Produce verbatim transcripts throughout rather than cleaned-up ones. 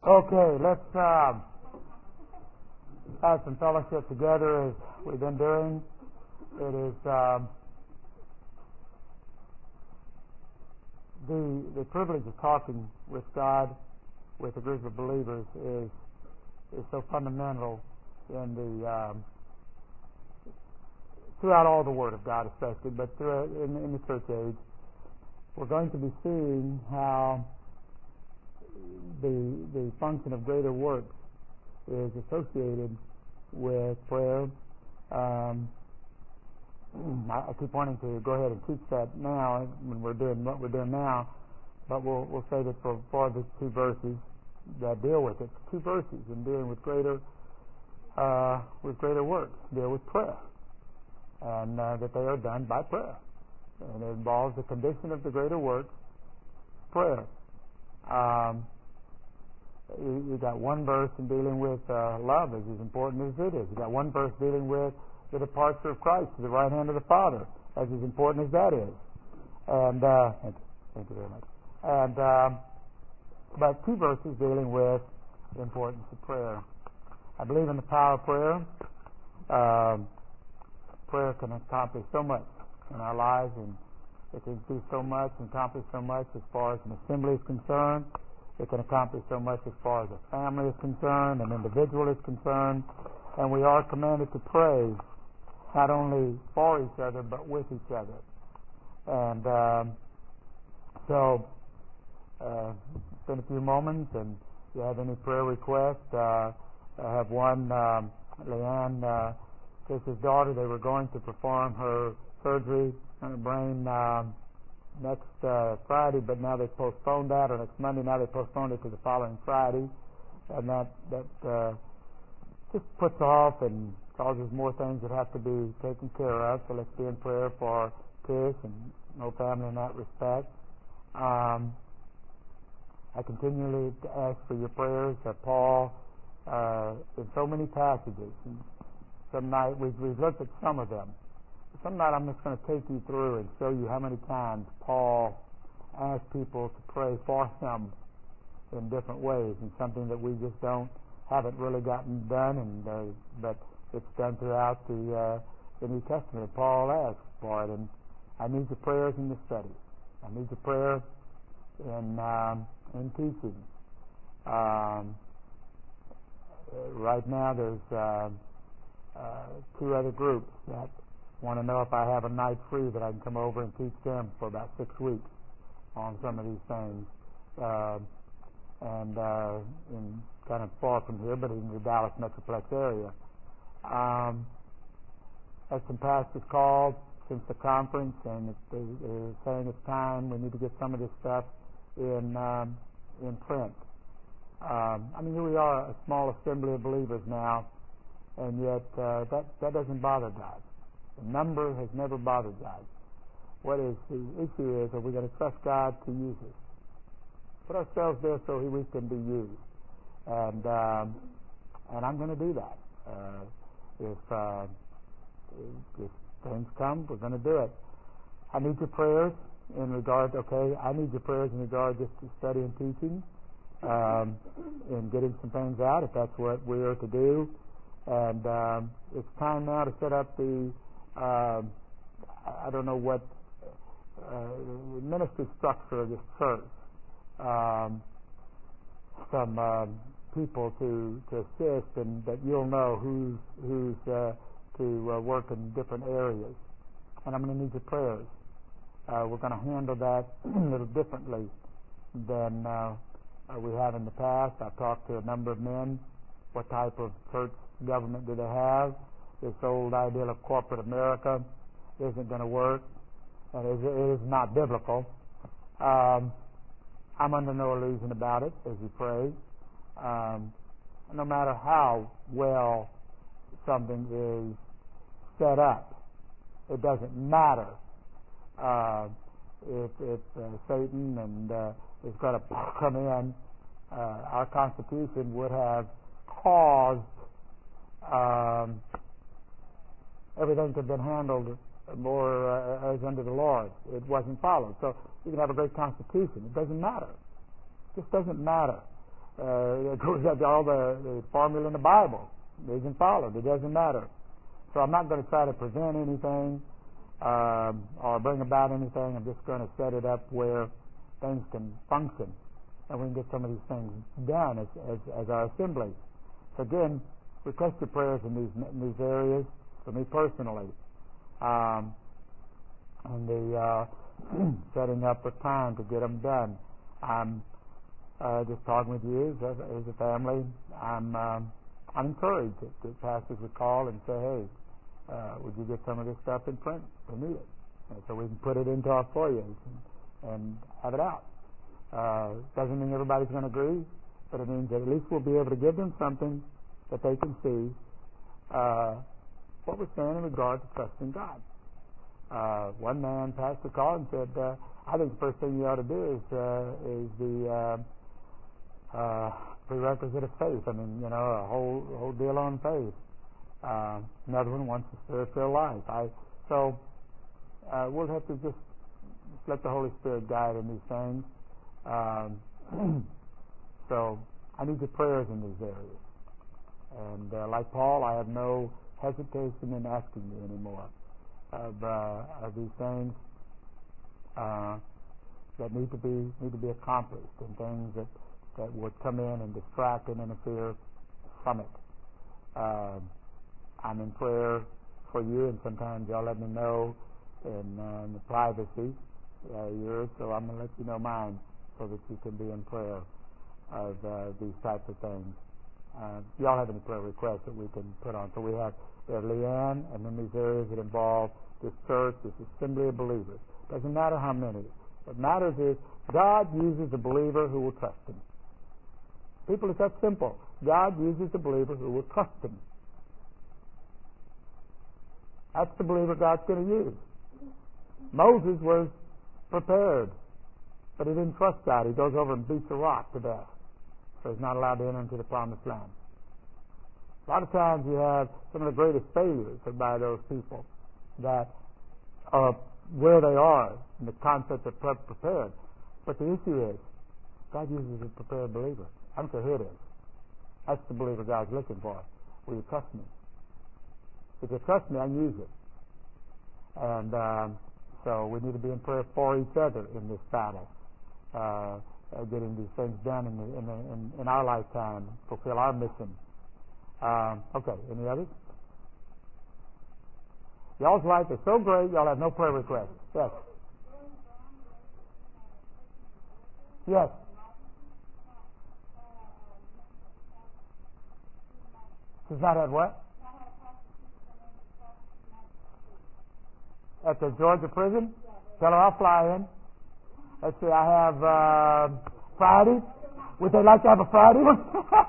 Okay, let's um, have some fellowship together as we've been doing. It is um, the the privilege of talking with God, with a group of believers, is is so fundamental in the um, throughout all the Word of God, especially, but through, in, in the church age. We're going to be seeing how the the function of greater works is associated with prayer. Um, I, I keep wanting to go ahead and teach that now when we're doing what we're doing now, but we'll we'll save it for, for the two verses that deal with it. Two verses in dealing with greater uh, with greater works deal with prayer, and uh, that they are done by prayer, and it involves the condition of the greater works, prayer. Um, you, you got one verse in dealing with uh, love is as important as it is. You got one verse dealing with the departure of Christ to the right hand of the Father, as as important as that is. And uh, thank you, thank you very much. And um, but two verses dealing with the importance of prayer. I believe in the power of prayer. Um, prayer can accomplish so much in our lives, and it can do so much and accomplish so much as far as an assembly is concerned. It can accomplish so much as far as a family is concerned, an individual is concerned. And we are commanded to pray not only for each other, but with each other. And um, so, uh, spend a few moments, and if you have any prayer requests, uh, I have one, um, Leanne, uh, Chris's daughter, they were going to perform her surgery on her brain um, next uh, Friday, but now they postponed that, or next Monday, now they postponed it to the following Friday, and that, that uh, just puts off and causes more things that have to be taken care of. So let's be in prayer for Chris and no family in that respect. Um, I continually ask for your prayers. Uh, Paul, uh, in so many passages, and some night we've, we've looked at some of them. Some night I'm just going to take you through and show you how many times Paul asked people to pray for him in different ways, and something that we just don't haven't really gotten done, and uh, but it's done throughout the uh, the New Testament. Paul asks for it, and I need your prayers in the study. I need your prayer in um, in teaching. Um, right now, there's uh, uh, two other groups that want to know if I have a night free that I can come over and teach them for about six weeks on some of these things, uh, and uh, in kind of far from here, but in the Dallas Metroplex area. Um, had some pastors called since the conference, and they, they're saying it's time. We need to get some of this stuff in um, in print. Um, I mean, here we are, a small assembly of believers now, and yet uh, that that doesn't bother God. The number has never bothered God. What is the issue is, are we going to trust God to use us? Put ourselves there so we can be used. And um, and I'm going to do that. Uh, if, uh, if if things come, we're going to do it. I need your prayers in regard. Okay, I need your prayers in regard just to study and teaching, um, and getting some things out if that's what we are to do. And um, it's time now to set up the. Um, I don't know what uh, ministry structure of this church. Um, some um, people to, to assist, and that you'll know who's who's uh, to uh, work in different areas. And I'm going to need your prayers. Uh, we're going to handle that a little differently than uh, uh, we have in the past. I've talked to a number of men. What type of church government do they have? This old ideal of corporate America isn't going to work, and it is, it is not biblical. Um, I'm under no illusion about it as we pray. Um, no matter how well something is set up, it doesn't matter uh, if, if uh, Satan and uh, is going to come in. Uh, our Constitution would have caused um, everything to have been handled more uh, as under the Lord. It wasn't followed. So you can have a great Constitution. It doesn't matter. It just doesn't matter. Uh, it goes up to all the, the formula in the Bible. It isn't followed. It doesn't matter. So I'm not going to try to present anything um, or bring about anything. I'm just going to set it up where things can function and we can get some of these things done as, as, as our assembly. So again, request your prayers in these in these areas for me personally. Um, and the uh, setting up a time to get them done. I'm uh, just talking with you as a, as a family. I'm um, I'm encouraged that, that pastors would call and say, hey, uh, would you get some of this stuff in print? We need it. And so we can put it into our foyers and, and have it out. Uh, doesn't mean everybody's going to agree, but it means that at least we'll be able to give them something that they can see uh, what we're saying in regard to trusting God. Uh, one man pastor called and said, uh, I think the first thing you ought to do is uh, is the uh, uh, prerequisite of faith. I mean, you know, a whole whole deal on faith. Uh, another one wants a spiritual life. I so uh, we'll have to just let the Holy Spirit guide in these things. Um, so I need your prayers in these areas. And uh, like Paul, I have no hesitation in asking you anymore of, uh, of these things uh, that need to be need to be accomplished, and things that, that would come in and distract and interfere from it. Uh, I'm in prayer for you, and sometimes y'all let me know in, uh, in the privacy uh, yours, so I'm going to let you know mine so that you can be in prayer of uh, these types of things. Uh, y'all have any prayer requests that we can put on? So we have, we have Leanne, and then these areas that involve this church, this assembly of believers. Doesn't matter how many. What matters is God uses a believer who will trust Him. People, it's that simple. God uses a believer who will trust Him. That's the believer God's going to use. Moses was prepared, but he didn't trust God. He goes over and beats a rock to death. So he's not allowed to enter into the promised land. A lot of times you have some of the greatest failures are by those people that are where they are in the concept of prepared. But the issue is, God uses a prepared believer. I don't care who it is. That's the believer God's looking for. Will you trust me? If you trust me, I can use it. And um, so we need to be in prayer for each other in this battle. Uh, Uh, getting these things done in, the, in, the, in, in our lifetime, fulfill our mission. Um, okay, any others? Y'all's life is so great, y'all have no prayer requests. Yes. Yes. She's not had what? At the Georgia prison? Tell her I'll fly in. Let's see, I have uh, Friday. Would they like to have a Friday one?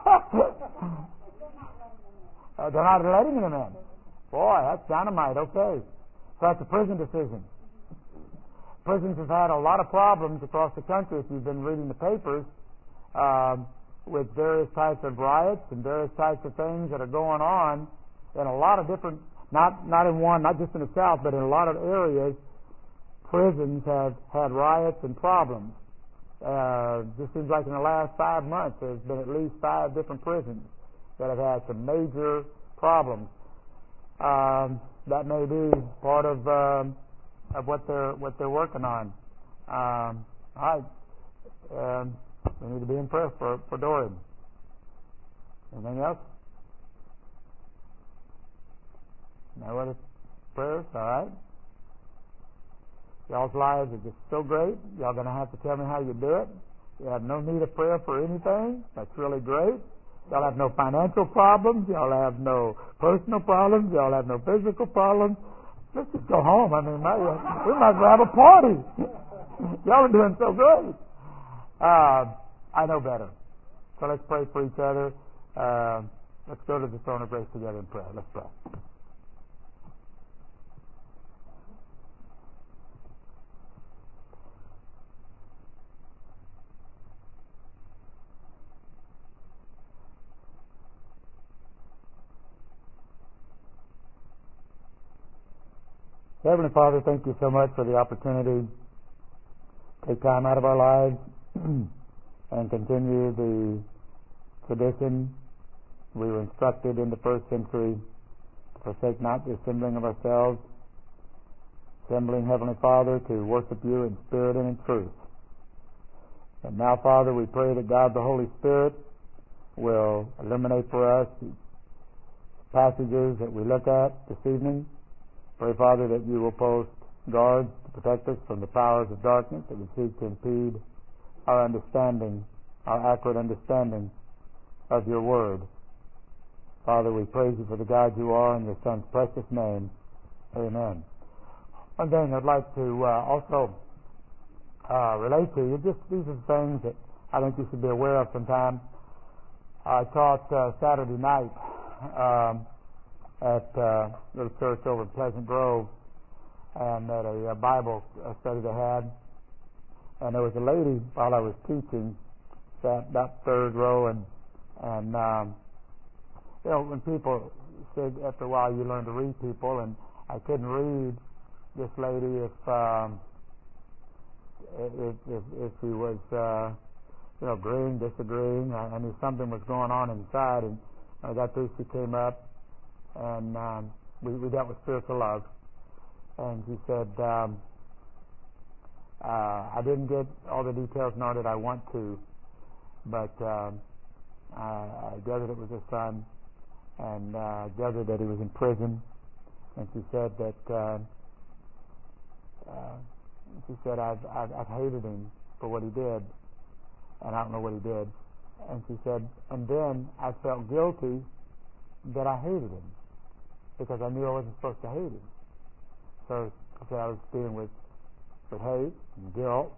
uh, they're not letting them in. Boy, that's dynamite. Okay. So that's a prison decision. Prisons have had a lot of problems across the country, if you've been reading the papers, um, with various types of riots and various types of things that are going on in a lot of different, not, not in one, not just in the South, but in a lot of areas. Prisons have had riots and problems. Uh, just seems like in the last five months there's been at least five different prisons that have had some major problems. Um, that may be part of um, of what they're what they're working on. Um, all right, um, we need to be in prayer for for Dorian. Anything else? No other prayers? All right. Y'all's lives are just so great. Y'all going to have to tell me how you do it. You have no need of prayer for anything. That's really great. Y'all have no financial problems. Y'all have no personal problems. Y'all have no physical problems. Let's just go home. I mean, might, we might as well have a party. Y'all are doing so great. Uh, I know better. So let's pray for each other. Uh, let's go to the throne of grace together in prayer. Let's pray. Heavenly Father, thank you so much for the opportunity to take time out of our lives and continue the tradition. We were instructed in the first century to forsake not the assembling of ourselves, assembling, Heavenly Father, to worship you in spirit and in truth. And now, Father, we pray that God the Holy Spirit will illuminate for us the passages that we look at this evening. Pray, Father, that you will post guards to protect us from the powers of darkness that would seek to impede our understanding, our accurate understanding of your word. Father, we praise you for the God you are in your Son's precious name. Amen. One thing I'd like to uh, also uh, relate to you, just these are things that I think you should be aware of sometime. I taught uh, Saturday night um, at uh, a little church over in Pleasant Grove, and at a, a Bible study they had. And there was a lady, while I was teaching, sat about third row, and, and um, you know, when people said after a while you learn to read people, and I couldn't read this lady if um, if, if, if she was uh, you know, agreeing, disagreeing. I, I knew something was going on inside, and I got through, she came up, and um, we, we dealt with spiritual love. And she said, um, uh, I didn't get all the details, nor did I want to, but um, I, I gathered it was her son, and uh, gathered that he was in prison. And she said that uh, uh, she said I've, I've I've hated him for what he did, and I don't know what he did. And she said, and then I felt guilty that I hated him because I knew I wasn't supposed to hate him. So she said I was dealing with, with hate and guilt,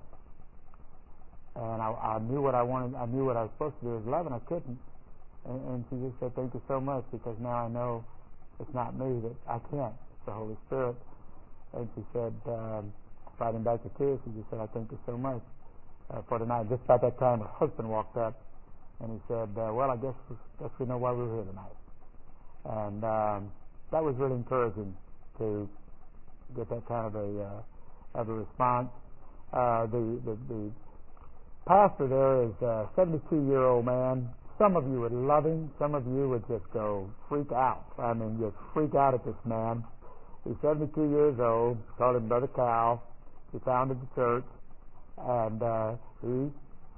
and I, I knew what I wanted. I knew what I was supposed to do was love, and I couldn't. And, and she just said, "Thank you so much, because now I know it's not me, that I can't. It's the Holy Spirit." And she said, um, fighting back the tears, she just said, "I thank you so much uh, for tonight." Just about that time, her husband walked up, and he said, uh, "Well, I guess guess we know why we're here tonight." And um, that was really encouraging to get that kind of a uh, of a response. Uh, the, the the pastor there is a seventy-two-year-old man. Some of you would love him. Some of you would just go freak out. I mean, just freak out at this man. He's seventy-two years old. Called him Brother Cal. He founded the church, and uh, he,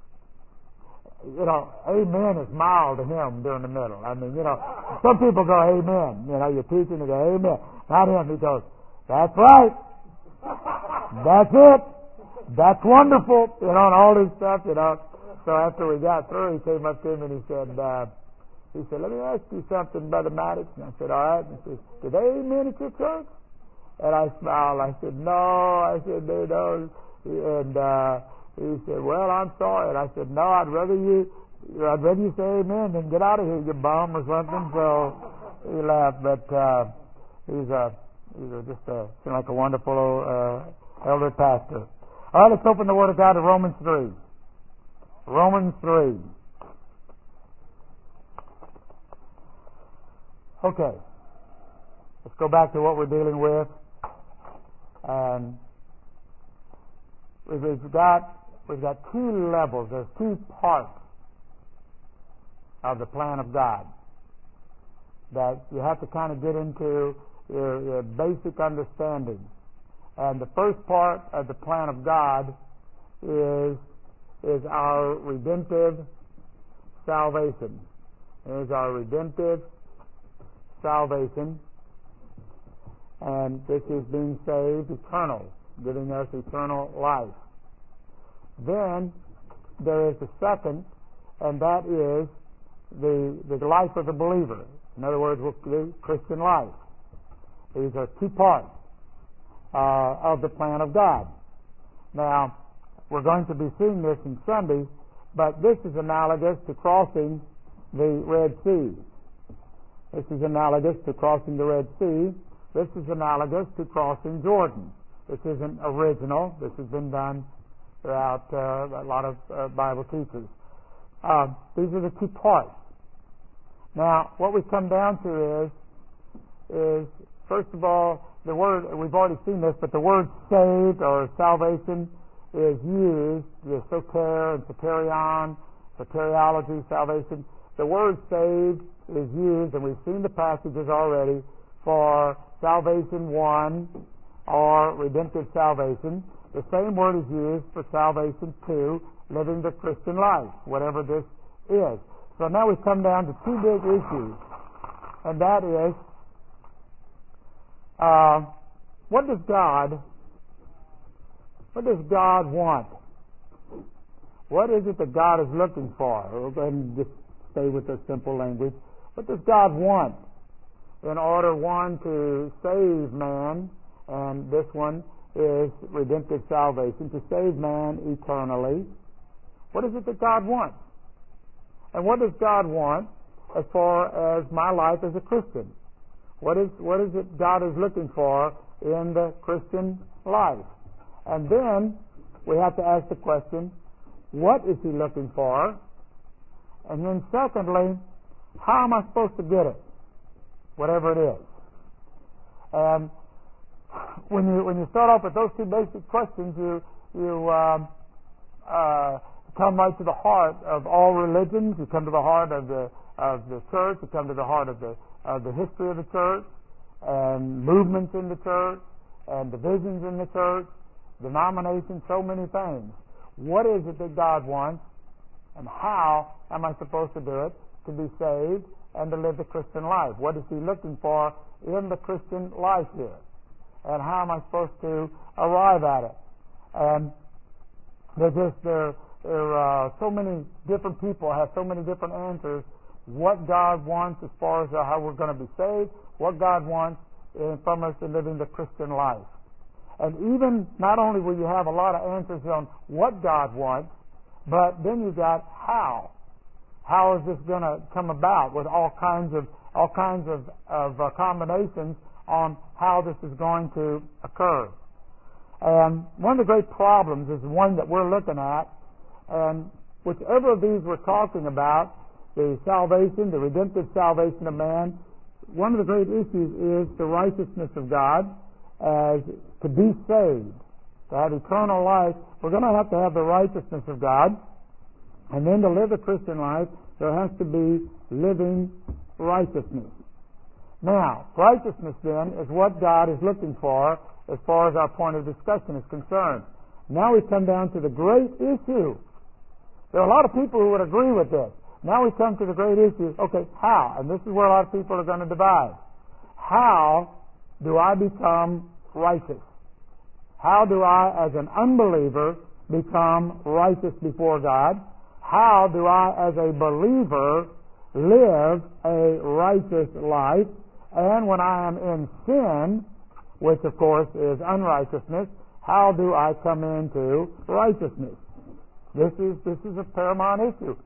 you know, amen is mild to him during the middle. I mean, you know, some people go amen. You know, you're teaching to go amen. Not him. He goes, "That's right. That's it. That's wonderful." You know, and all this stuff, you know. So after we got through, he came up to him and he said, uh, he said, "Let me ask you something, Brother Maddox." And I said, "All right." And he said, "Do they amen at your church?" And I smiled. I said, "No." I said, "They don't." And uh, he said, "Well, I'm sorry." And I said, "No, I'd rather you, I'd rather you say amen than get out of here, you bum," or something. So he laughed. But uh, he's a He's a, just a, seemed like a wonderful uh, elder pastor. All right, let's open the Word of God to Romans three. Romans three. Okay. Let's go back to what we're dealing with. Um, we've got we've got two levels. There's two parts of the plan of God that you have to kind of get into your, your basic understanding. And the first part of the plan of God is is our redemptive salvation. Is our redemptive salvation, and this is being saved eternal, giving us eternal life. Then there is the second, and that is the the life of the believer. In other words, the Christian life. These are two parts uh, of the plan of God. Now, we're going to be seeing this in Sunday, but this is analogous to crossing the Red Sea. This is analogous to crossing the Red Sea. This is analogous to crossing Jordan. This isn't original. This has been done throughout uh, a lot of uh, Bible teachers. Uh, these are the two parts. Now, what we come down to is, is first of all, the word, we've already seen this, but the word saved or salvation is used, the soter and soterion, soteriology, salvation, the word saved is used, and we've seen the passages already, for salvation one or redemptive salvation. The same word is used for salvation two, living the Christian life, whatever this is. So now we come down to two big issues, and that is, uh, what does God, what does God want? What is it that God is looking for? We'll go ahead and just stay with the simple language. What does God want in order, one, to save man, and this one is redemptive salvation, to save man eternally? What is it that God wants? And what does God want as far as my life as a Christian? What is, what is it God is looking for in the Christian life? And then we have to ask the question, what is He looking for? And then secondly, how am I supposed to get it? Whatever it is. And when you when you start off with those two basic questions, you you um, uh, come right to the heart of all religions. You come to the heart of the of the church. You come to the heart of the of the history of the church, and movements in the church, and divisions in the church, denominations, so many things. What is it that God wants, and how am I supposed to do it to be saved and to live the Christian life? What is He looking for in the Christian life here? And how am I supposed to arrive at it? And there's just there, there are uh, so many different people have so many different answers. What God wants as far as uh, how we're going to be saved, what God wants in, from us in living the Christian life. And even not only will you have a lot of answers on what God wants, but then you got how. How is this going to come about, with all kinds of all kinds of, of uh, combinations on how this is going to occur. And one of the great problems is one that we're looking at, and whichever of these we're talking about, the salvation, the redemptive salvation of man, one of the great issues is the righteousness of God. As to be saved, to have eternal life, we're going to have to have the righteousness of God. And then to live a Christian life, there has to be living righteousness. Now, righteousness then is what God is looking for as far as our point of discussion is concerned. Now we come down to the great issue. There are a lot of people who would agree with this. Now we come to the great issue, okay, how? And this is where a lot of people are going to divide. How do I become righteous? How do I, as an unbeliever, become righteous before God? How do I, as a believer, live a righteous life? And when I am in sin, which of course is unrighteousness, how do I come into righteousness? This is this is a paramount issue.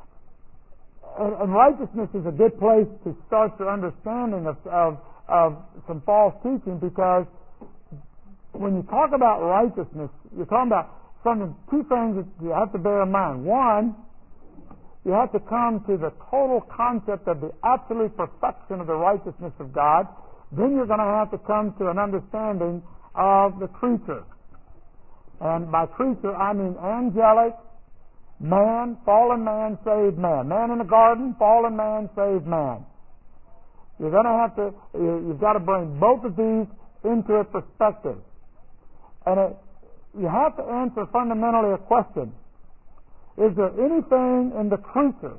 And, and righteousness is a good place to start your understanding of, of of some false teaching, because when you talk about righteousness, you're talking about something, two things that you have to bear in mind. One, you have to come to the total concept of the absolute perfection of the righteousness of God. Then you're going to have to come to an understanding of the creature. And by creature, I mean angelic, man, fallen man, saved man. Man in the garden, fallen man, saved man. You're going to have to, you've got to bring both of these into a perspective. And it, you have to answer fundamentally a question. Is there anything in the creature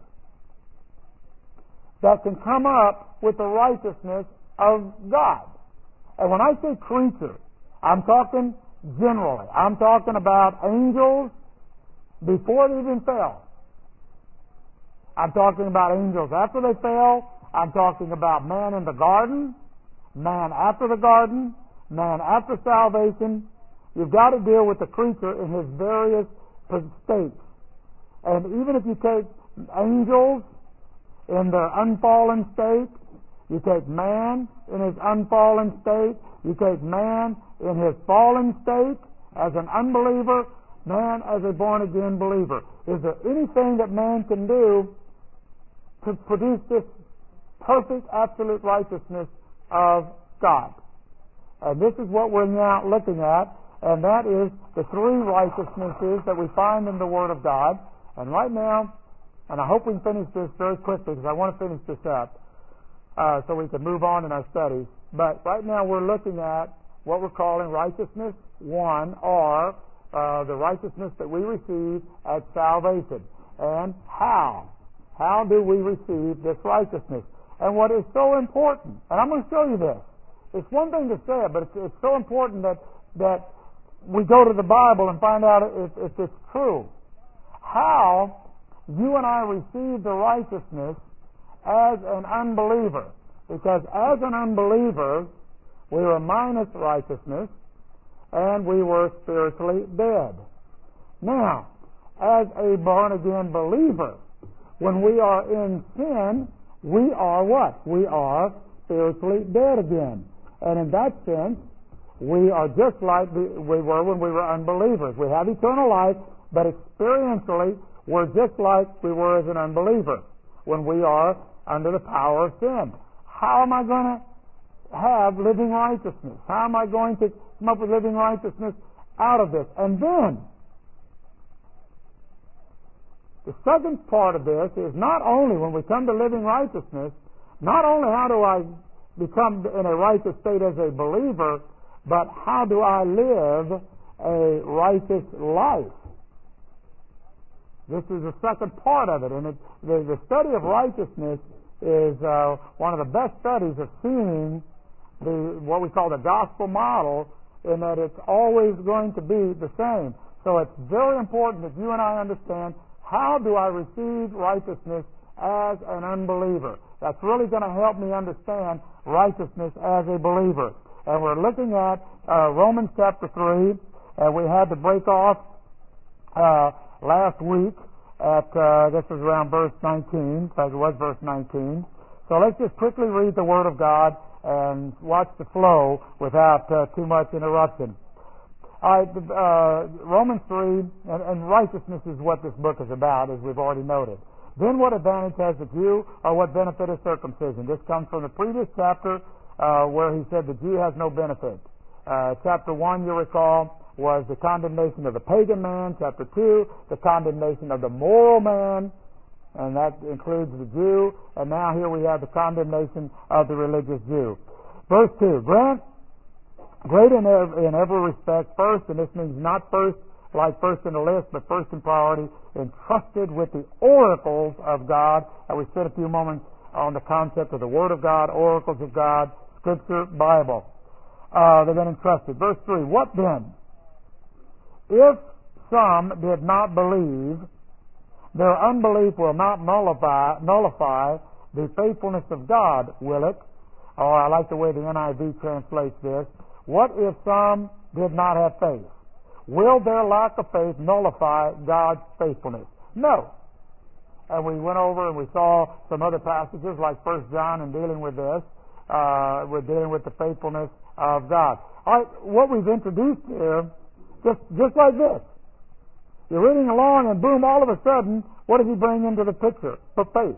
that can come up with the righteousness of God? And when I say creature, I'm talking generally. I'm talking about angels before they even fell. I'm talking about angels after they fell. I'm talking about man in the garden, man after the garden, man after salvation. You've got to deal with the creature in his various states. And even if you take angels in their unfallen state, you take man in his unfallen state, you take man in his fallen state as an unbeliever, man as a born-again believer. Is there anything that man can do to produce this perfect, absolute righteousness of God? And this is what we're now looking at, and that is the three righteousnesses that we find in the Word of God. And right now, and I hope we can finish this very quickly because I want to finish this up uh, so we can move on in our studies. But right now we're looking at what we're calling righteousness one, or uh, the righteousness that we receive at salvation. And how? How do we receive this righteousness? And what is so important, and I'm going to show you this. It's one thing to say it, but it's, it's so important that, that we go to the Bible and find out if, if it's true. How you and I receive the righteousness as an unbeliever. Because as an unbeliever, we were minus righteousness, and we were spiritually dead. Now, as a born-again believer, when we are in sin, we are what? We are spiritually dead again. And in that sense, we are just like we were when we were unbelievers. We have eternal life, but experientially, we're just like we were as an unbeliever when we are under the power of sin. How am I going to have living righteousness? How am I going to come up with living righteousness out of this? And then, the second part of this is not only when we come to living righteousness, not only how do I become in a righteous state as a believer, but how do I live a righteous life? This is the second part of it. And it, the, the study of righteousness is uh, one of the best studies of seeing the what we call the gospel model, in that it's always going to be the same. So it's very important that you and I understand, how do I receive righteousness as an unbeliever? That's really going to help me understand righteousness as a believer. And we're looking at uh, Romans chapter three, and we had to break off uh, last week at, uh, this was around verse nineteen, because it was verse nineteen. So let's just quickly read the Word of God and watch the flow without uh, too much interruption. All right, uh, Romans three, and, and righteousness is what this book is about, as we've already noted. Then what advantage has the Jew, or what benefit is circumcision? This comes from the previous chapter uh, where he said the Jew has no benefit. Uh, chapter one, you recall, was the condemnation of the pagan man. Chapter two, the condemnation of the moral man, and that includes the Jew. And now here we have the condemnation of the religious Jew. Verse two, grant great in every, in every respect, first, and this means not first like first in the list, but first in priority, entrusted with the oracles of God. And we spent a few moments on the concept of the Word of God, oracles of God, Scripture, Bible. Uh, they've been entrusted. Verse three, what then? If some did not believe, their unbelief will not nullify, nullify the faithfulness of God, will it? Or I like the way the N I V translates this. What if some did not have faith? Will their lack of faith nullify God's faithfulness? No. And we went over and we saw some other passages like First John in dealing with this. Uh, we're dealing with the faithfulness of God. All right, what we've introduced here, just, just like this. You're reading along and boom, all of a sudden, what does he bring into the picture? For faith.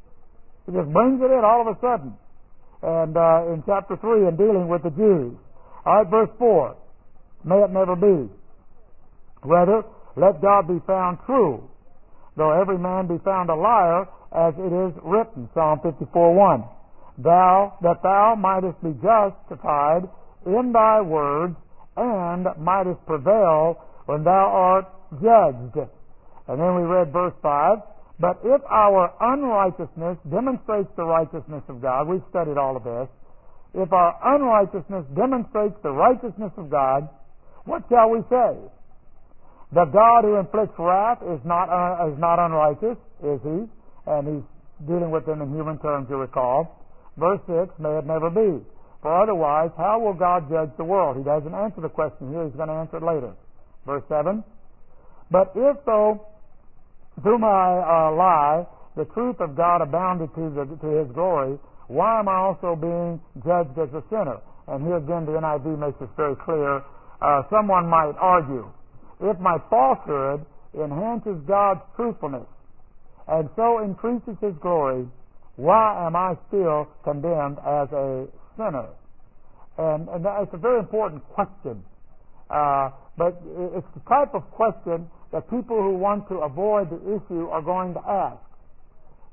He just brings it in all of a sudden. And uh, in chapter three, in dealing with the Jews. All right, verse four. May it never be. Rather, let God be found true, though every man be found a liar, as it is written, Psalm fifty-four one. Thou, that thou mightest be justified in thy words, and mightest prevail when thou art judged. And then we read verse five. But if our unrighteousness demonstrates the righteousness of God, we've studied all of this. If our unrighteousness demonstrates the righteousness of God, what shall we say? The God who inflicts wrath is not uh, is not unrighteous, is he? And he's dealing with them in human terms, you recall. Verse six, may it never be. For otherwise, how will God judge the world? He doesn't answer the question here. He's going to answer it later. Verse seven, but if though through my uh, lie the truth of God abounded to, the, to his glory, why am I also being judged as a sinner? And here again the N I V makes this very clear. Uh, someone might argue, if my falsehood enhances God's truthfulness and so increases his glory, why am I still condemned as a sinner? And, and that's a very important question. Uh, but it's the type of question that people who want to avoid the issue are going to ask.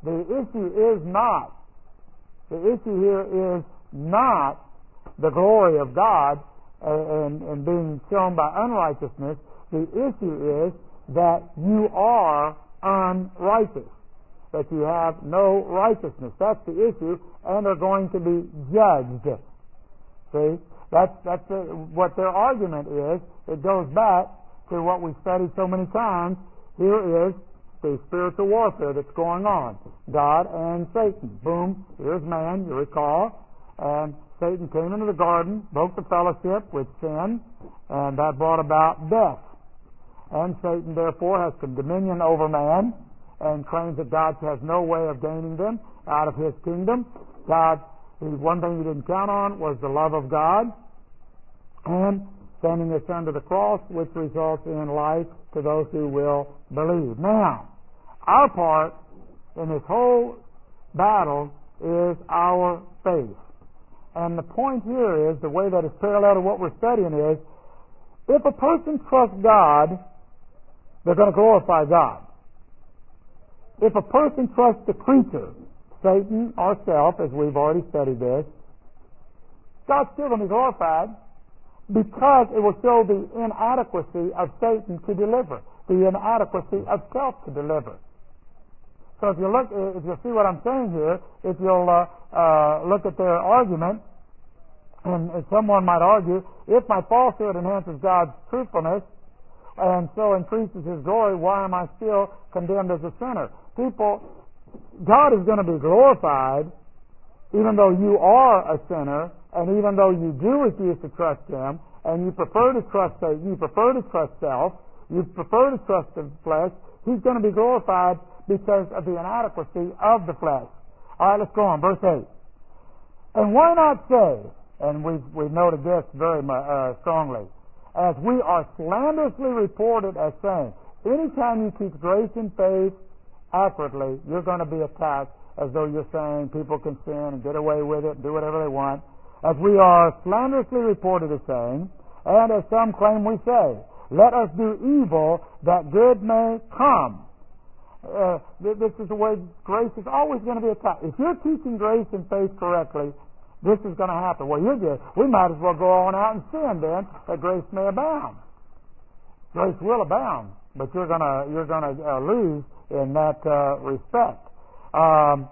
The issue is not, the issue here is not the glory of God and, and being shown by unrighteousness. The issue is that you are unrighteous, that you have no righteousness. That's the issue, and are going to be judged. See, that's that's the, what their argument is. It goes back to what we studied so many times. Here is the spiritual warfare that's going on. God and Satan. Boom, here's man, you recall. And Satan came into the garden, broke the fellowship with sin, and that brought about death. And Satan, therefore, has some dominion over man and claims that God has no way of gaining them out of his kingdom. God, one thing he didn't count on was the love of God and sending his Son to the cross, which results in life to those who will believe. Now, our part in this whole battle is our faith. And the point here is, the way that is parallel to what we're studying is, if a person trusts God, they're going to glorify God. If a person trusts the creature, Satan or self, as we've already studied this, God's still going to be glorified, because it will show the inadequacy of Satan to deliver, the inadequacy of self to deliver. So if you look, if you'll see what I'm saying here, if you'll uh, uh, look at their argument, and, and someone might argue, if my falsehood enhances God's truthfulness and so increases His glory, why am I still condemned as a sinner? People, God is going to be glorified even though you are a sinner, and even though you do refuse to trust Him, and you prefer to trust Satan, you prefer to trust self, you prefer to trust the flesh, He's going to be glorified because of the inadequacy of the flesh. All right, let's go on. Verse eight. And why not say, and we've, we've noted this very uh, strongly, as we are slanderously reported as saying, anytime you teach grace and faith accurately, you're going to be attacked as though you're saying people can sin and get away with it and do whatever they want. As we are slanderously reported as saying, and as some claim we say, let us do evil that good may come. Uh, this is the way grace is always going to be attacked. If you're teaching grace and faith correctly, this is going to happen. Well, you're just, we might as well go on out and sin then, that grace may abound. Grace will abound, but you're going to you're going to uh, lose in that uh, respect. Um,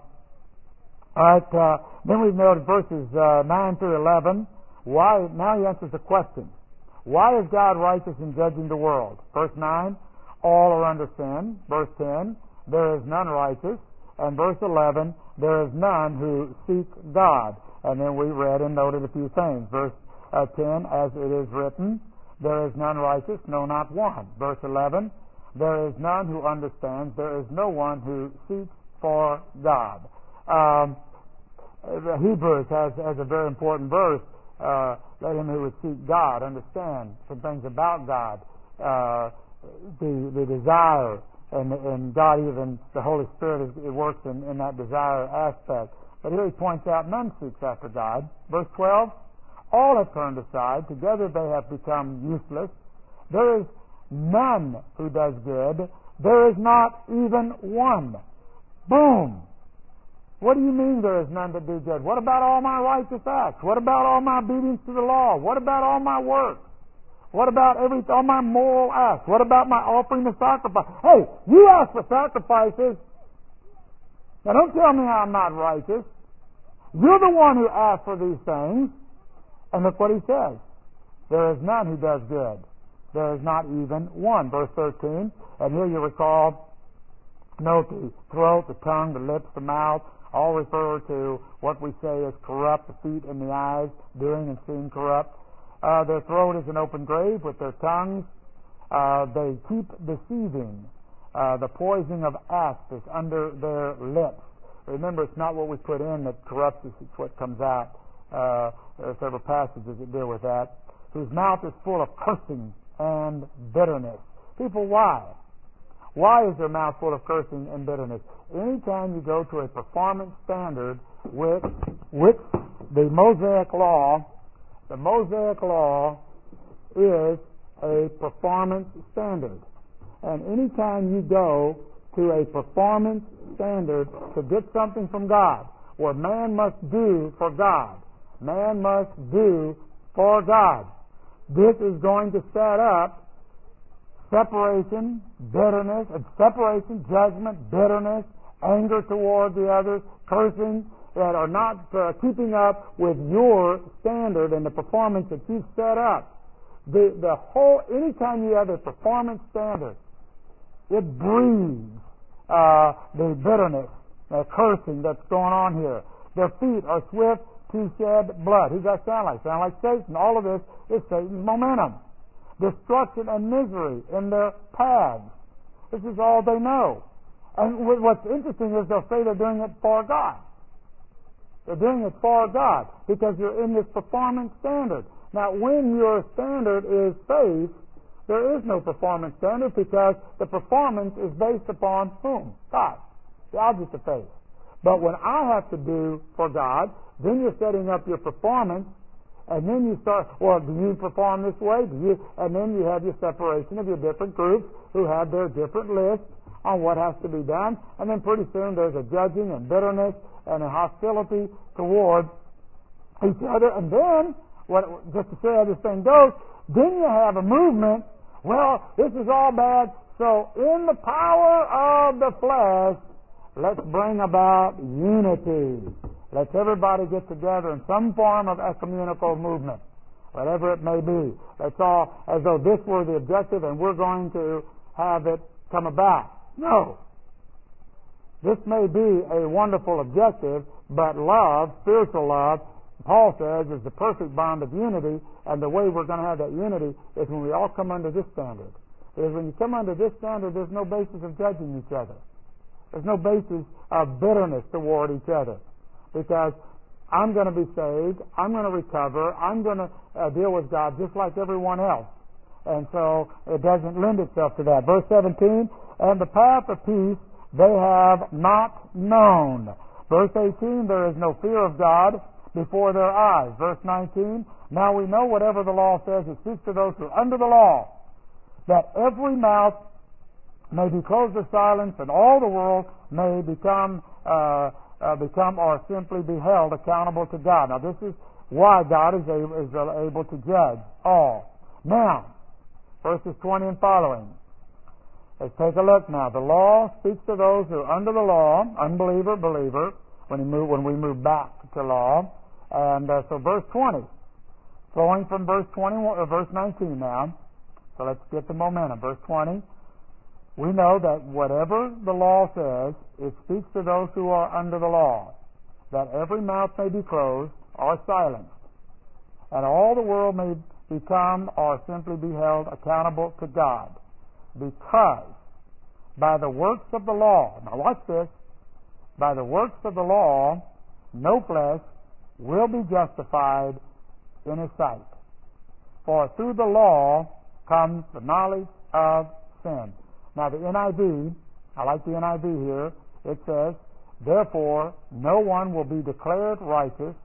all right. Uh, then we've noted verses uh, nine through eleven. Why? Now he answers the question. Why is God righteous in judging the world? Verse nine. All are under sin. Verse ten, there is none righteous. And verse eleven, there is none who seek God. And then we read and noted a few things. Verse uh, ten, as it is written, there is none righteous, no, not one. Verse eleven, there is none who understands, there is no one who seeks for God. Um, the Hebrews has, has a very important verse. Uh, let him who would seek God understand some things about God. Uh, The, the desire, and, and God, even the Holy Spirit, is, it works in, in that desire aspect. But here he points out none seeks after God. Verse twelve, all have turned aside, together they have become useless. There is none who does good, there is not even one. Boom! What do you mean there is none that do good? What about all my righteous acts? What about all my obedience to the law? What about all my work? What about every all my moral acts? What about my offering the sacrifice? Hey, you ask for sacrifices. Now don't tell me I'm not righteous. You're the one who asked for these things. And look what he says. There is none who does good. There is not even one. Verse thirteen. And here you recall, note the throat, the tongue, the lips, the mouth, all refer to what we say is corrupt, the feet and the eyes, doing and seeing corrupt. Uh, their throat is an open grave with their tongues. Uh, they keep deceiving. Uh, the poisoning of asp is under their lips. Remember, it's not what we put in that corrupts us, it's what comes out. Uh, there are several passages that deal with that. Whose mouth is full of cursing and bitterness. People, why? Why is their mouth full of cursing and bitterness? Anytime you go to a performance standard with, with the Mosaic Law, the Mosaic Law is a performance standard. And anytime you go to a performance standard to get something from God, where man must do for God. Man must do for God. This is going to set up separation, bitterness, and separation, judgment, bitterness, anger toward the others, cursing, that are not uh, keeping up with your standard and the performance that you've set up. The, the whole, anytime you have a performance standard, it breeds uh, the bitterness, the cursing that's going on here. Their feet are swift to shed blood. Who does that sound like? Sound like Satan. All of this is Satan's momentum. Destruction and misery in their paths. This is all they know. And what's interesting is they'll say they're doing it for God. They're doing it for God because you're in this performance standard. Now, when your standard is faith, there is no performance standard because the performance is based upon whom? God, the object of faith. But when I have to do for God, then you're setting up your performance, and then you start, well, do you perform this way? Do you? And then you have your separation of your different groups who have their different lists on what has to be done, and then pretty soon there's a judging and bitterness and a hostility toward each other. And then, what, just to say how this thing goes, then you have a movement, well, this is all bad, so in the power of the flesh, let's bring about unity. Let's everybody get together in some form of ecumenical movement, whatever it may be. Let's all, as though this were the objective and we're going to have it come about. No. This may be a wonderful objective, but love, spiritual love, Paul says, is the perfect bond of unity, and the way we're going to have that unity is when we all come under this standard. Because when you come under this standard, there's no basis of judging each other. There's no basis of bitterness toward each other. Because I'm going to be saved, I'm going to recover, I'm going to uh, deal with God just like everyone else. And so it doesn't lend itself to that. Verse seventeen, and the path of peace they have not known. Verse eighteen, there is no fear of God before their eyes. Verse nineteen, now we know whatever the law says, it speaks to those who are under the law, that every mouth may be closed to silence, and all the world may become uh, uh, become or simply be held accountable to God. Now this is why God is able, is able to judge all. Now, verses twenty and following. Let's take a look now. The law speaks to those who are under the law, unbeliever, believer, when we move, when we move back to law. And uh, so verse twenty, flowing from verse twenty-one, or verse nineteen now. So let's get the momentum. Verse twenty, we know that whatever the law says, it speaks to those who are under the law, that every mouth may be closed or silenced, and all the world may become or simply be held accountable to God. Because by the works of the law, now watch this, by the works of the law, no flesh will be justified in His sight. For through the law comes the knowledge of sin. Now the N I V, I like the N I V here, it says, therefore no one will be declared righteous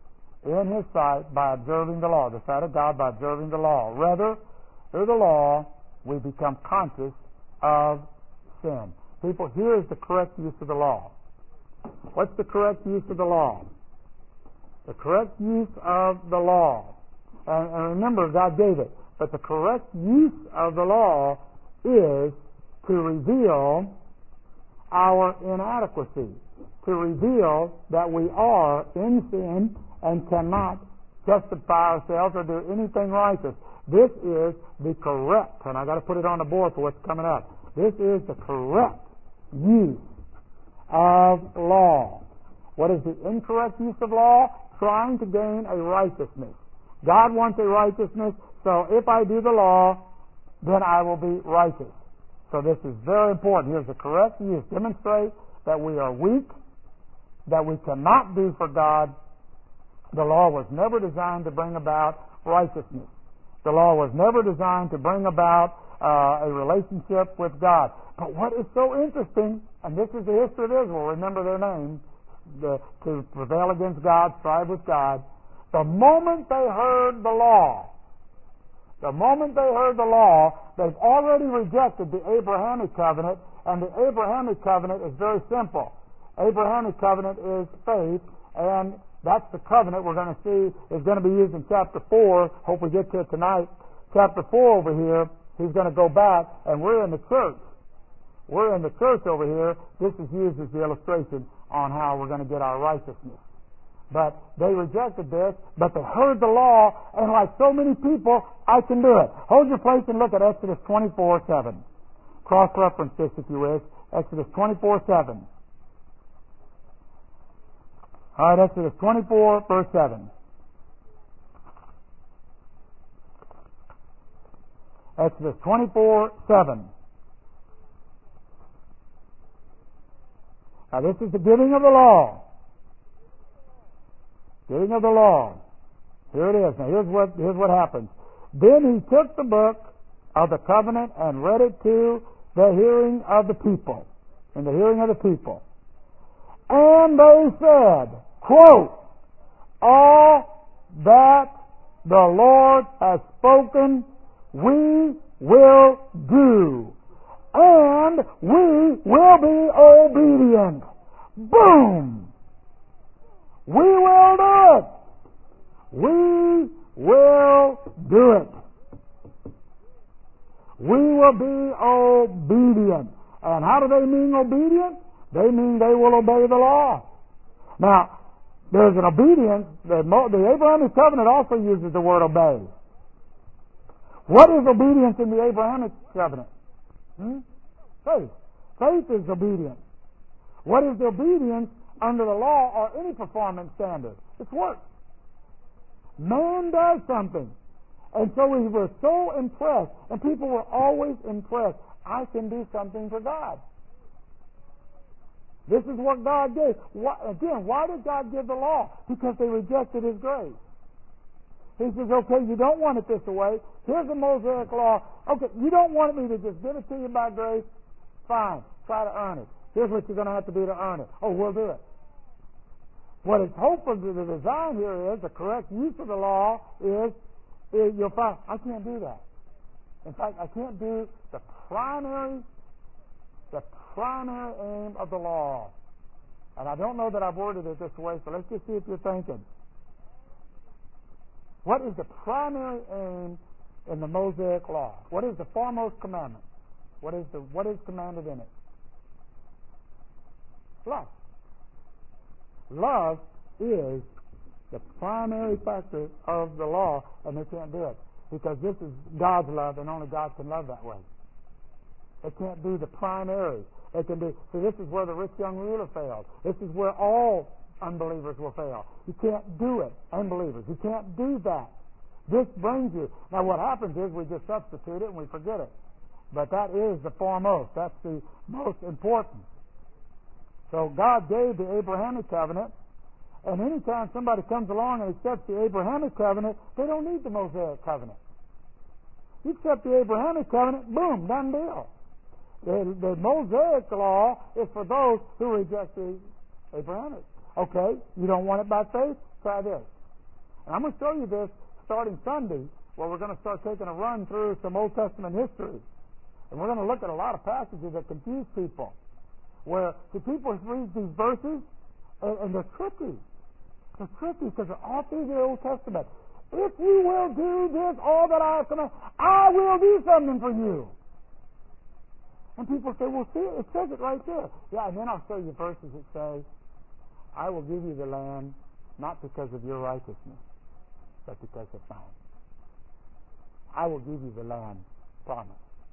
in his sight by observing the law, the sight of God by observing the law. Rather, through the law, we become conscious of sin. People, here is the correct use of the law. What's the correct use of the law? The correct use of the law. And, and remember, God gave it. But the correct use of the law is to reveal our inadequacy, to reveal that we are in sin and cannot justify ourselves or do anything righteous. This is the correct, and I got to put it on the board for what's coming up. This is the correct use of law. What is the incorrect use of law? Trying to gain a righteousness. God wants a righteousness, so if I do the law, then I will be righteous. So this is very important. Here's the correct use. Demonstrate that we are weak, that we cannot do for God. The law was never designed to bring about righteousness. The law was never designed to bring about uh, a relationship with God. But what is so interesting, and this is the history of Israel, remember their name, the, to prevail against God, strive with God. The moment they heard the law, the moment they heard the law, they've already rejected the Abrahamic covenant, And the Abrahamic covenant is very simple. Abrahamic covenant is faith, and that's the covenant we're going to see is going to be used in chapter four. Hope we get to it tonight. Chapter four over here, he's going to go back, and we're in the church. We're in the church over here. This is used as the illustration on how we're going to get our righteousness. But they rejected this, but they heard the law, and like so many people, I can do it. Hold your place and look at Exodus twenty-four seven. Cross-reference this if you wish. Exodus twenty-four seven. All right, Exodus twenty-four, verse seven. Exodus twenty-four seven. Now this is the giving of the law. Giving of the law. Here it is. Now here's what, here's what happens. Then he took the book of the covenant and read it to the hearing of the people. In the hearing of the people. And they said, quote, all that the Lord has spoken, we will do. And we will be obedient. Boom! We will do it. We will do it. We will be obedient. And how do they mean obedient? They mean they will obey the law. Now, there's an obedience. The, the Abrahamic covenant also uses the word obey. What is obedience in the Abrahamic covenant? Hmm? Faith. Faith is obedience. What is the obedience under the law or any performance standard? It's work. Man does something. And so we were so impressed, and people were always impressed. I can do something for God. This is what God gave. Why, again, why did God give the law? Because they rejected His grace. He says, okay, you don't want it this way. Here's the Mosaic law. Okay, you don't want me to just give it to you by grace. Fine, try to earn it. Here's what you're going to have to do to earn it. Oh, we'll do it. What is hopefully the design here is, the correct use of the law is, is you'll find, I can't do that. In fact, I can't do the primary, the primary aim of the law. And I don't know that I've worded it this way, so let's just see if you're thinking. What is the primary aim in the Mosaic law? What is the foremost commandment? What is the what is commanded in it? Love. Love is the primary factor of the law, and they can't do it because this is God's love, and only God can love that way. They can't do the primary. They can do. So this is where the rich young ruler failed. This is where all unbelievers will fail. You can't do it, unbelievers. You can't do that. This brings you. Now what happens is we just substitute it and we forget it. But that is the foremost. That's the most important. So God gave the Abrahamic covenant, and anytime somebody comes along and accepts the Abrahamic covenant, they don't need the Mosaic covenant. You accept the Abrahamic covenant, boom, done deal. The, the Mosaic law is for those who reject the Abrahamic. Okay, you don't want it by faith? Try this. And I'm going to show you this starting Sunday, where we're going to start taking a run through some Old Testament history. And we're going to look at a lot of passages that confuse people. Where the people read these verses, and, and they're tricky. They're tricky because they're all through the Old Testament. If you will do this, all that I have commanded, I will do something for you. And people say, well, see, it says it right there. Yeah, and then I'll show you verses that say, I will give you the land not because of your righteousness, but because of mine. I will give you the land promised.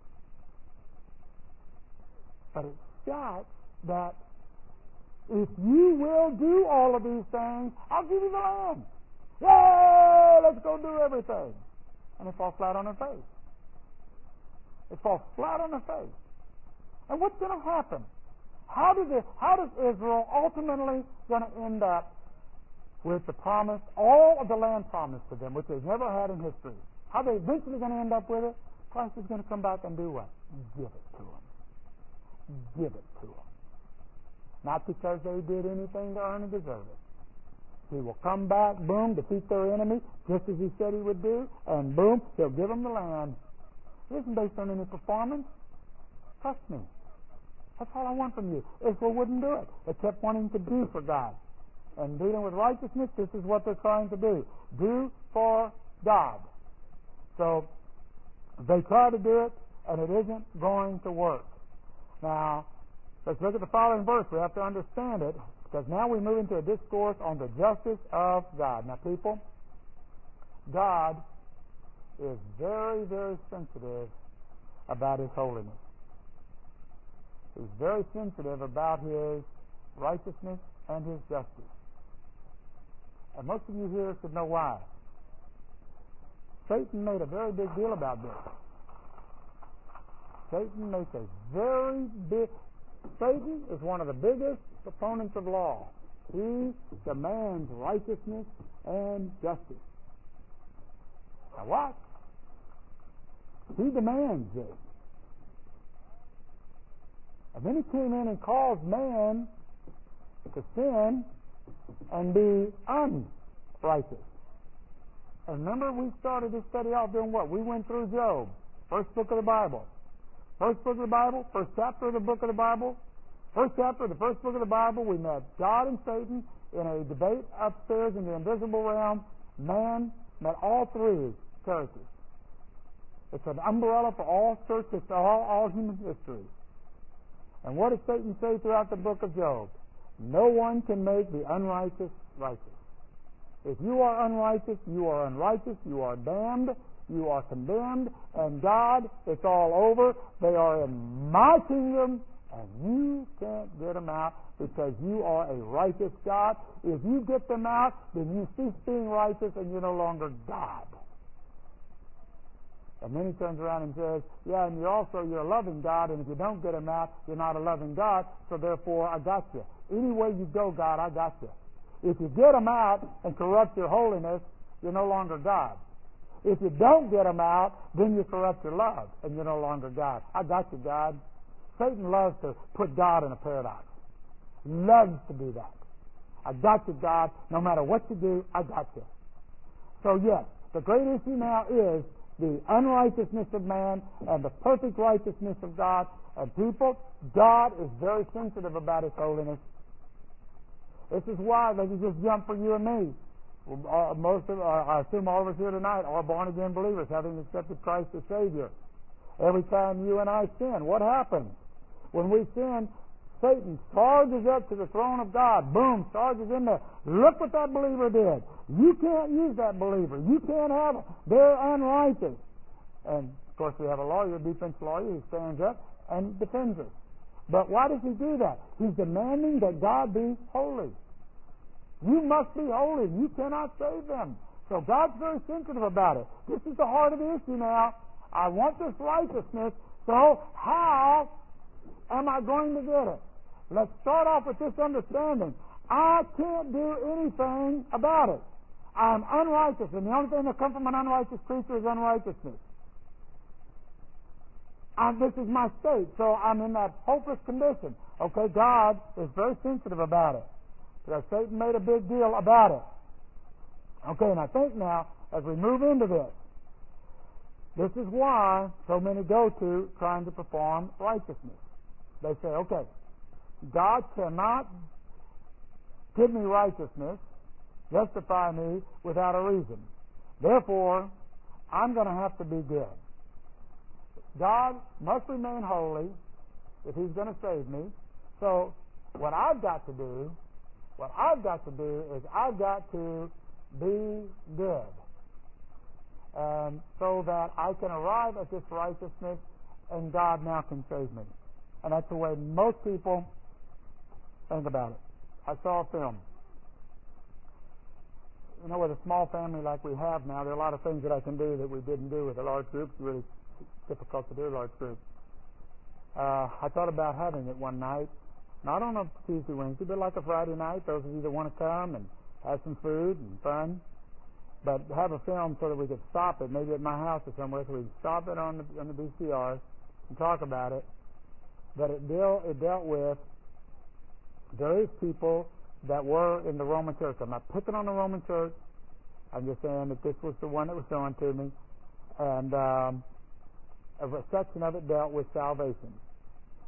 But it starts that if you will do all of these things, I'll give you the land. Yay! Let's go do everything. And it falls flat on their face. It falls flat on their face. And what's going to happen? How does it, how does Israel ultimately going to end up with the promise, all of the land promised to them, which they've never had in history? How are they eventually going to end up with it? Christ is going to come back and do what? Give it to them. Give it to them. Not because they did anything to earn and deserve it. He will come back, boom, defeat their enemy, just as He said He would do, and boom, He'll give them the land. It isn't based on any performance. Trust me. That's all I want from you. Israel wouldn't do it. They kept wanting to do for God. And dealing with righteousness, this is what they're trying to do. Do for God. So they try to do it, and it isn't going to work. Now, let's look at the following verse. We have to understand it, because now we move into a discourse on the justice of God. Now, people, God is very, very sensitive about His holiness. He's very sensitive about His righteousness and His justice. And most of you here should know why. Satan made a very big deal about this. Satan makes a very big... Satan is one of the biggest proponents of law. He demands righteousness and justice. Now what? He demands this. And then he came in and caused man to sin and be unrighteous. And remember, we started this study off doing what? We went through Job, first book of the Bible. First book of the Bible, first chapter of the book of the Bible. First chapter of the first book of the Bible, we met God and Satan in a debate upstairs in the invisible realm. Man met all three characters. It's an umbrella for all church, all, all human history. And what does Satan say throughout the book of Job? No one can make the unrighteous righteous. If you are unrighteous, you are unrighteous, you are damned, you are condemned, and God, it's all over. They are in my kingdom, and you can't get them out because you are a righteous God. If you get them out, then you cease being righteous and you're no longer God. And then he turns around and says, yeah, and you're also, you're a loving God, and if you don't get them out, you're not a loving God, so therefore I got you. Any way you go, God, I got you. If you get them out and corrupt your holiness, you're no longer God. If you don't get them out, then you corrupt your love, and you're no longer God. I got you, God. Satan loves to put God in a paradox. Loves to do that. I got you, God. No matter what you do, I got you. So yes, the great issue now is the unrighteousness of man and the perfect righteousness of God. And people, God is very sensitive about His holiness. This is why they can just jump for you and me. Uh, most of, uh, I assume all of us here tonight are born-again believers, having accepted Christ as Savior. Every time you and I sin, what happens? When we sin, Satan charges up to the throne of God. Boom, charges in there. Look what that believer did. You can't use that believer. You can't have it. They're unrighteous. And, of course, we have a lawyer, a defense lawyer, who stands up and defends us. But why does he do that? He's demanding that God be holy. You must be holy. You cannot save them. So God's very sensitive about it. This is the heart of the issue now. I want this righteousness, so how am I going to get it? Let's start off with this understanding. I can't do anything about it. I'm unrighteous, and the only thing that comes from an unrighteous creature is unrighteousness. And this is my state, so I'm in that hopeless condition. Okay, God is very sensitive about it. Because Satan made a big deal about it. Okay, and I think now, as we move into this, this is why so many go to trying to perform righteousness. They say, okay, God cannot give me righteousness, justify me without a reason. Therefore, I'm going to have to be good. God must remain holy if He's going to save me. So what I've got to do, what I've got to do is I've got to be good. Um, so that I can arrive at this righteousness and God now can save me. And that's the way most people think about it. I saw a film. You know, with a small family like we have now, there are a lot of things that I can do that we didn't do with a large group. It's really difficult to do a large group. Uh, I thought about having it one night, not on a Tuesday, Wednesday, but like a Friday night. Those of you that want to come and have some food and fun. But have a film so that we could stop it, maybe at my house or somewhere, so we could stop it on the, on the V C R and talk about it. But it dealt, it dealt with various people that were in the Roman Church. I'm not picking on the Roman Church. I'm just saying that this was the one that was shown to me. And um, a section of it dealt with salvation.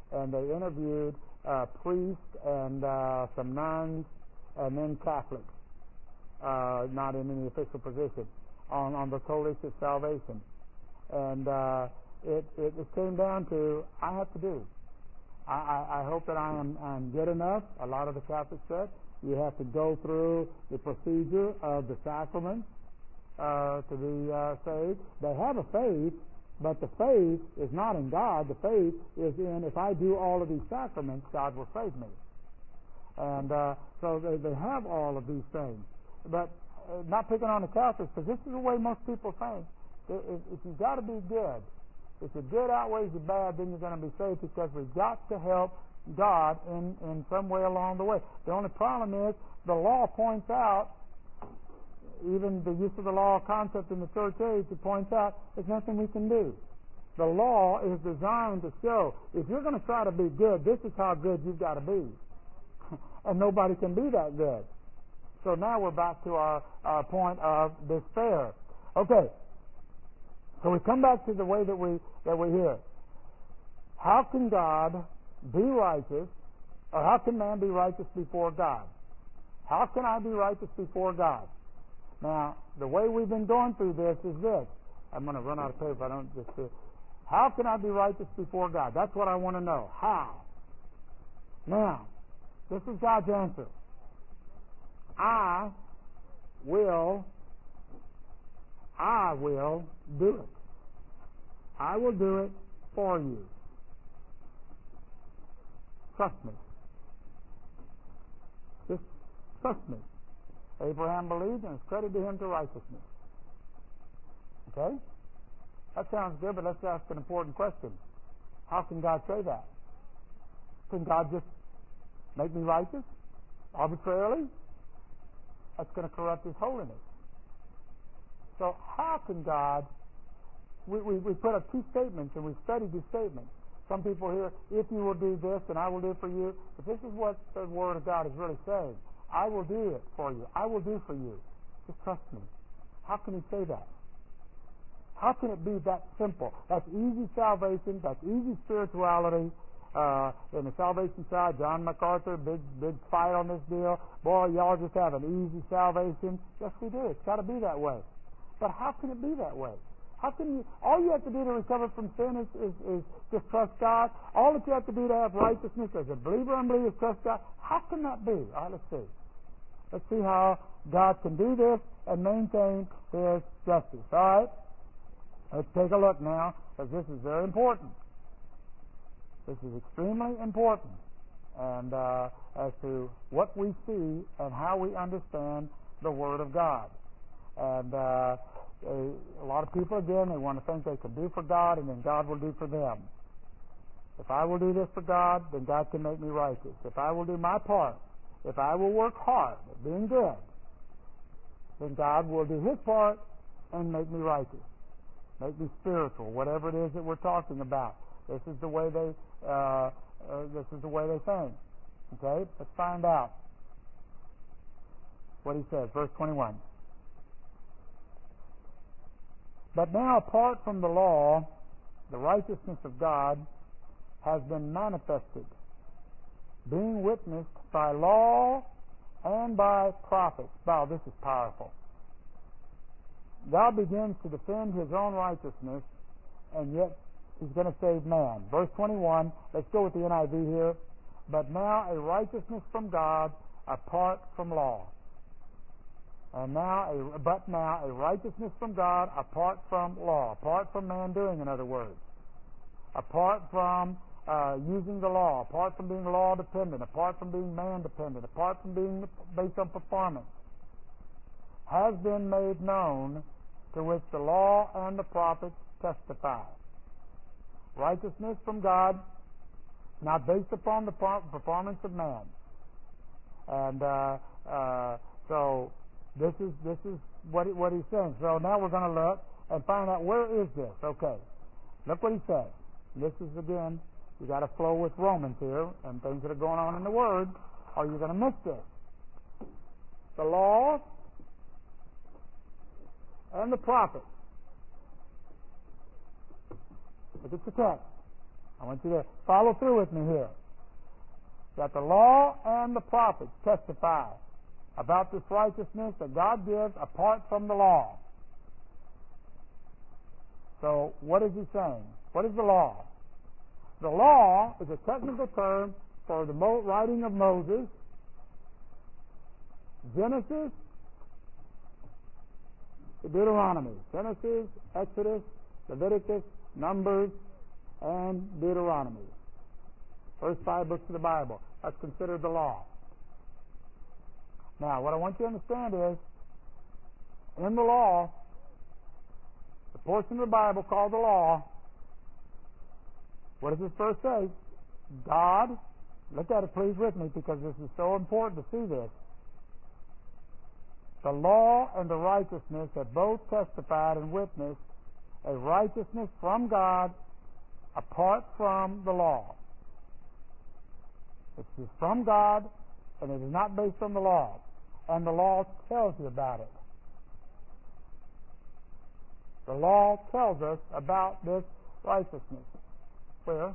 and they interviewed uh, priests and uh, some nuns and then Catholics, uh, not in any official position, on, on the whole issue of salvation. And uh, it, it, it came down to, I have to do. I, I, I hope that I am I'm good enough. A lot of the Catholics said you have to go through the procedure of the sacraments uh, to be uh, saved. They have a faith, but the faith is not in God. The faith is in, if I do all of these sacraments, God will save me. And uh, so they, they have all of these things. But uh, not picking on the Catholics, because this is the way most people think. If, if you've got to be good, if your good outweighs your bad, then you're going to be saved, because we've got to help God in, in some way along the way. The only problem is the law points out, even the use of the law concept in the church age, it points out there's nothing we can do. The law is designed to show, if you're going to try to be good, this is how good you've got to be. And nobody can be that good. So now we're back to our, our point of despair. Okay. So we come back to the way that we that we hear. How can God be righteous, or how can man be righteous before God? How can I be righteous before God? Now, the way we've been going through this is this. I'm going to run out of paper if I don't just do it. How can I be righteous before God? That's what I want to know. How? Now, this is God's answer. I will I will do it. I will do it for you. Trust me. Just trust me. Abraham believed, and it's credited to him to righteousness. Okay? That sounds good, but let's ask an important question. How can God say that? Can God just make me righteous arbitrarily? That's going to corrupt His holiness. So how can God, we, we, we put up two statements and we studied these statements. Some people hear, if you will do this, then I will do it for you. But this is what the Word of God is really saying. I will do it for you. I will do for you. Just trust me. How can He say that? How can it be that simple? That's easy salvation. That's easy spirituality. Uh, in the salvation side, John MacArthur, big big fight on this deal. Boy, y'all just have an easy salvation. Yes, we do. It's got to be that way. But how can it be that way? How can you? All you have to do to recover from sin is, is, is just trust God. All that you have to do to have righteousness as a believer and unbeliever is trust God. How can that be? All right, let's see. Let's see how God can do this and maintain His justice. All right? Let's take a look now, because this is very important. This is extremely important, and uh, as to what we see and how we understand the Word of God. And uh, a, a lot of people, again, they want to think they can do for God, and then God will do for them. If I will do this for God, then God can make me righteous. If I will do my part, if I will work hard at being good, then God will do His part and make me righteous, make me spiritual, whatever it is that we're talking about. This is the way they. Uh, uh, this is the way they think. Okay, let's find out what he says. Verse twenty-one. But now, apart from the law, the righteousness of God has been manifested, being witnessed by law and by prophets. Wow, this is powerful. God begins to defend His own righteousness, and yet He's going to save man. Verse twenty-one, let's go with the N I V here. But now a righteousness from God apart from law. And now, a, but now a righteousness from God apart from law. Apart from man doing, in other words. Apart from uh, using the law. Apart from being law dependent. Apart from being man dependent. Apart from being based on performance. Has been made known, to which the law and the prophets testify. Righteousness from God, not based upon the performance of man. And uh, uh, so this is this is what he, what he's saying. So now we're going to look and find out, where is this? Okay, look what he says. This is, again, you got to flow with Romans here and things that are going on in the Word, or you're going to miss this. The law and the prophets. Look at the text. I want you to follow through with me here. That the law and the prophets testify about this righteousness that God gives apart from the law. So, what is he saying? What is the law? The law is a technical term for the writing of Moses, Genesis, Deuteronomy. Genesis, Exodus, Leviticus, Numbers, and Deuteronomy. First five books of the Bible. That's considered the law. Now, what I want you to understand is, in the law, the portion of the Bible called the law, what does this verse say? God, look at it please with me because this is so important to see this. The law and the righteousness have both testified and witnessed a righteousness from God apart from the law. It is from God, and it is not based on the law. And the law tells you about it. The law tells us about this righteousness. Where?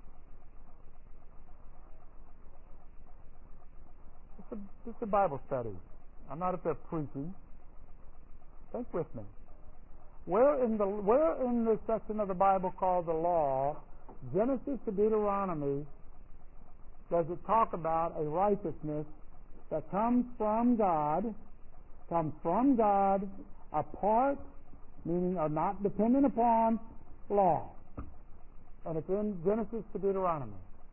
It's a, it's a Bible study. I'm not up there preaching. Think with me. Where in the where in the section of the Bible called the law, Genesis to Deuteronomy, does it talk about a righteousness that comes from God, comes from God, apart, meaning are not dependent upon law? And it's in Genesis to Deuteronomy.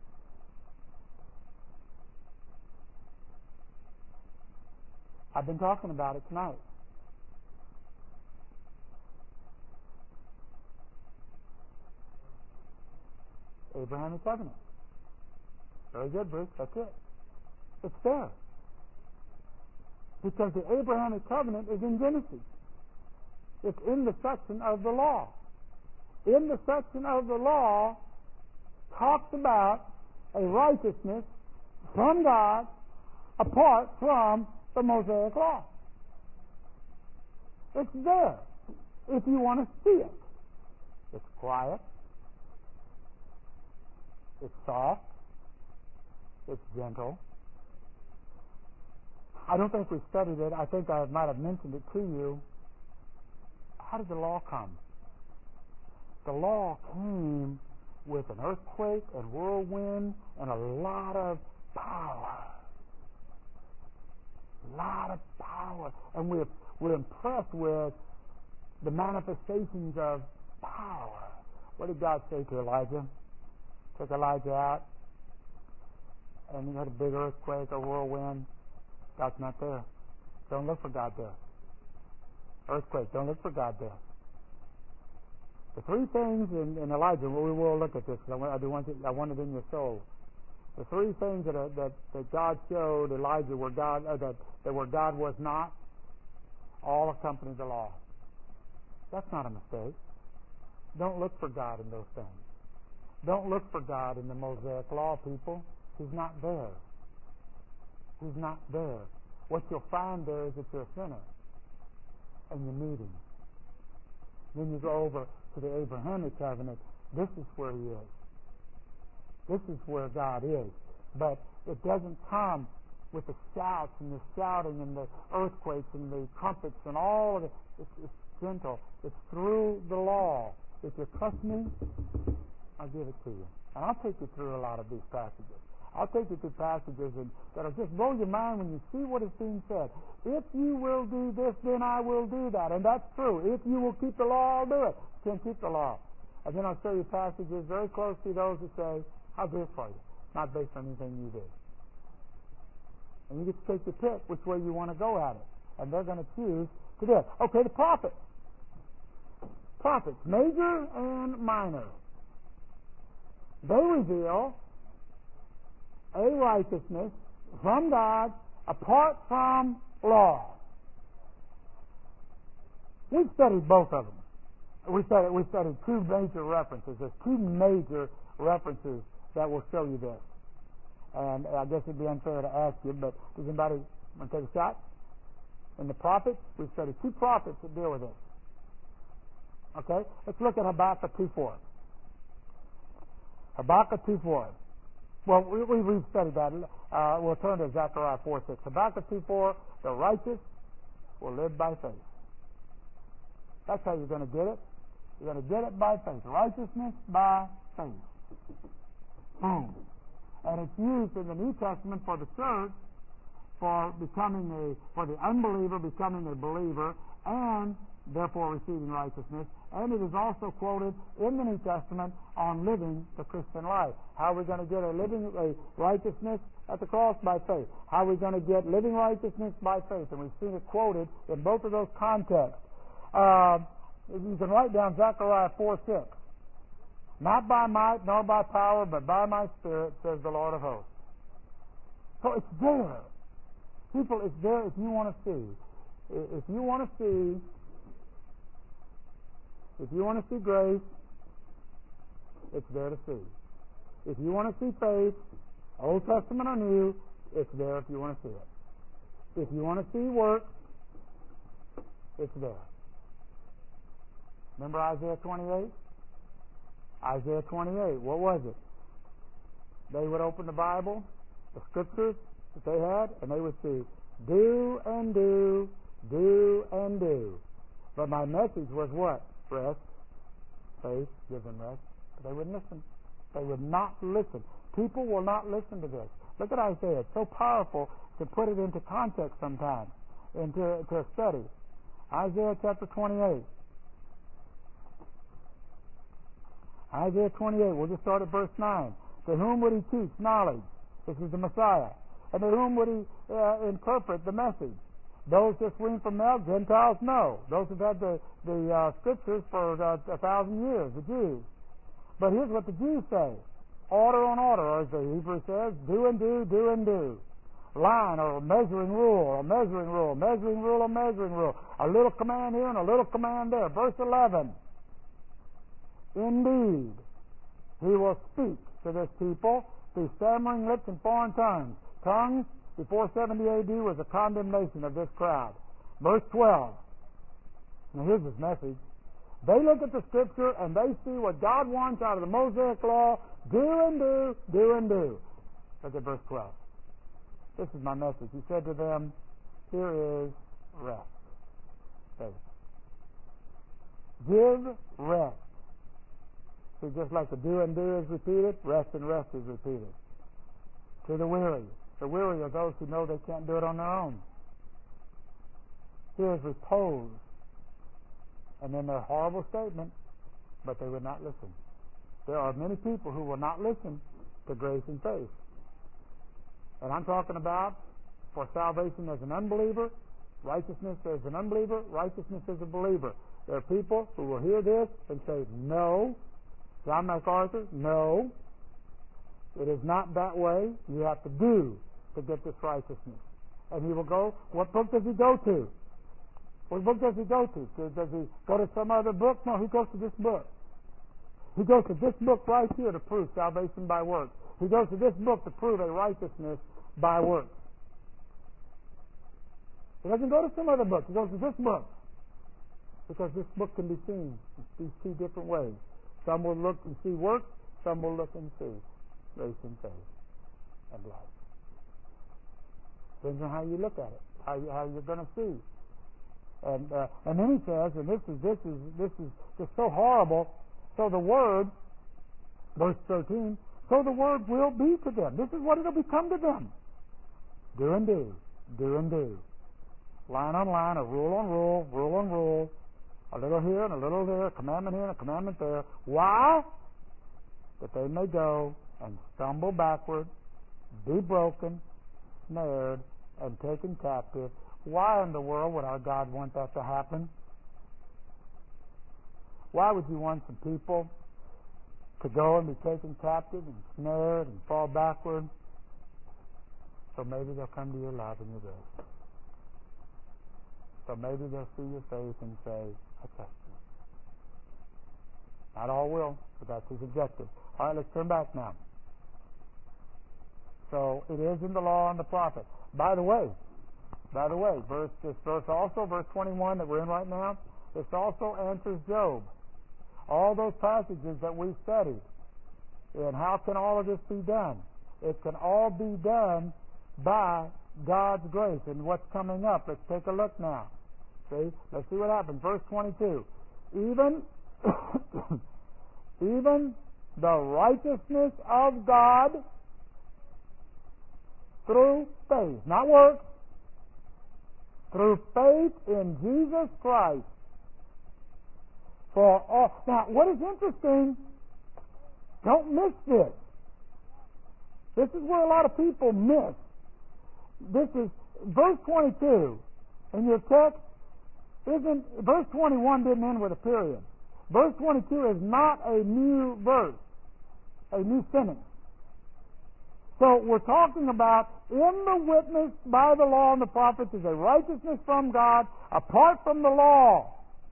I've been talking about it tonight. Abrahamic covenant. Very good, Bruce. That's it. It's there. Because the Abrahamic covenant is in Genesis. It's in the section of the law. In the section of the law talks about a righteousness from God apart from the Mosaic law. It's there if you want to see it. It's quiet. It's soft. It's gentle. I don't think we studied it. I think I might have mentioned it to you. How did the law come? The law came with an earthquake and whirlwind and a lot of power. A lot of power. And we're, we're impressed with the manifestations of power. What did God say to Elijah? Took Elijah out, and he had a big earthquake or whirlwind. God's not there. Don't look for God there. Earthquake, don't look for God there. The three things in, in Elijah, well, we will look at this because I, want, I do want it, I want it in your soul. The three things that, uh, that that God showed Elijah where God uh, that, that where God was not, all accompany the law. That's not a mistake. Don't look for God in those things. Don't look for God in the Mosaic law, people. He's not there. He's not there. What you'll find there is that you're a sinner, and you need Him. Then you go over to the Abrahamic covenant. This is where He is. This is where God is. But it doesn't come with the shouts and the shouting and the earthquakes and the trumpets and all of it. It's, it's gentle. It's through the law. If you trust me, I'll give it to you. And I'll take you through a lot of these passages. I'll take you through passages and that'll just blow your mind when you see what is being said. If you will do this, then I will do that. And that's true. If you will keep the law, I'll do it. You can't keep the law. And then I'll show you passages very close to those that say, I'll do it for you. Not based on anything you did. And you get to take your pick which way you want to go at it. And they're going to choose to do it. Okay, the prophets. Prophets, major and minor. They reveal a righteousness from God apart from law. We've studied both of them. We studied, we studied two major references. There's two major references that will show you this. And I guess it'd be unfair to ask you, but does anybody want to take a shot? In the prophets, we've studied two prophets that deal with this. Okay? Let's look at Habakkuk two four. Habakkuk two four. Well, we, we, we've studied that. Uh, we'll turn to Zechariah four six. Habakkuk two four, the righteous will live by faith. That's how you're going to get it. You're going to get it by faith. Righteousness by faith. Boom. And it's used in the New Testament for the church for becoming a, for the unbeliever becoming a believer and therefore receiving righteousness. And it is also quoted in the New Testament on living the Christian life. How are we going to get a living a righteousness at the cross? By faith. How are we going to get living righteousness? By faith. And we've seen it quoted in both of those contexts. Uh, you can write down Zechariah four six. Not by might nor by power, but by my Spirit, says the Lord of hosts. So it's there. People, it's there if you want to see. If you want to see, if you want to see grace, it's there to see. If you want to see faith, Old Testament or New, it's there if you want to see it. If you want to see work, it's there. Remember Isaiah twenty-eight? Isaiah twenty-eight, what was it? They would open the Bible, the scriptures that they had, and they would see, do and do, do and do. But my message was what? Rest. Faith, give them rest. But they wouldn't listen. They would not listen. People will not listen to this. Look at Isaiah. It's so powerful to put it into context sometimes, into to a study. Isaiah chapter twenty-eight. Isaiah twenty-eight, we'll just start at verse nine. To whom would he teach knowledge? This is the Messiah. And to whom would he uh, interpret the message? Those just weaned from milk, Gentiles? No. Those who've had the, the uh, scriptures for uh, a thousand years, the Jews. But here's what the Jews say. Order on order, or as the Hebrew says, do and do, do and do. Line or measuring rule, a measuring rule, measuring rule, a measuring rule. A little command here and a little command there. Verse eleven. Indeed, he will speak to this people through stammering lips and foreign tongues. Tongues, before seventy A D, was a condemnation of this crowd. Verse twelve. Now here's his message. They look at the Scripture and they see what God wants out of the Mosaic Law. Do and do, do and do. Look at verse twelve. This is my message. He said to them, here is rest. Faith. Give rest. See, just like the do and do is repeated, rest and rest is repeated. To the weary. The weary are those who know they can't do it on their own. Here is repose. And then their horrible statement, but they would not listen. There are many people who will not listen to grace and faith. And I'm talking about for salvation as an unbeliever, righteousness as an unbeliever, righteousness as a believer. There are people who will hear this and say, no. John MacArthur, no. It is not that way. You have to do to get this righteousness. And he will go, what book does he go to? What book does he go to? Does he go to some other book? No, he goes to this book. He goes to this book right here to prove salvation by works. He goes to this book to prove a righteousness by works. He doesn't go to some other book. He goes to this book. Because this book can be seen in these two different ways. Some will look and see works. Some will look and see grace and faith and life. Depends on how you look at it, how, you, how you're going to see. And uh, and then he says, and this is this is this is just so horrible. So the word, verse thirteen. So the word will be to them. This is what it'll become to them. Do and do, do and do. Line on line, a rule on rule, rule on rule. A little here and a little there, a commandment here and a commandment there. Why? That they may go and stumble backward, be broken, snared, and taken captive. Why in the world would our God want that to happen? Why would you want some people to go and be taken captive and snared and fall backward? So maybe they'll come to your love and your grace. So maybe they'll see your faith and say, I trust you. Not all will, but that's his objective. All right, let's turn back now. So it is in the law and the prophet. By the way, by the way, verse this verse also, verse twenty-one that we're in right now, this also answers Job. All those passages that we studied And how can all of this be done? It can all be done by God's grace. And what's coming up? Let's take a look now. See? Let's see what happens. Verse twenty-two. Even, even the righteousness of God through faith, not works, through faith in Jesus Christ. For all. Now, what is interesting, don't miss this. This is where a lot of people miss. This is verse twenty-two in your text. Isn't verse twenty-one didn't end with a period. Verse twenty-two is not a new verse, a new sentence. So we're talking about in the witness by the law and the prophets is a righteousness from God apart from the law.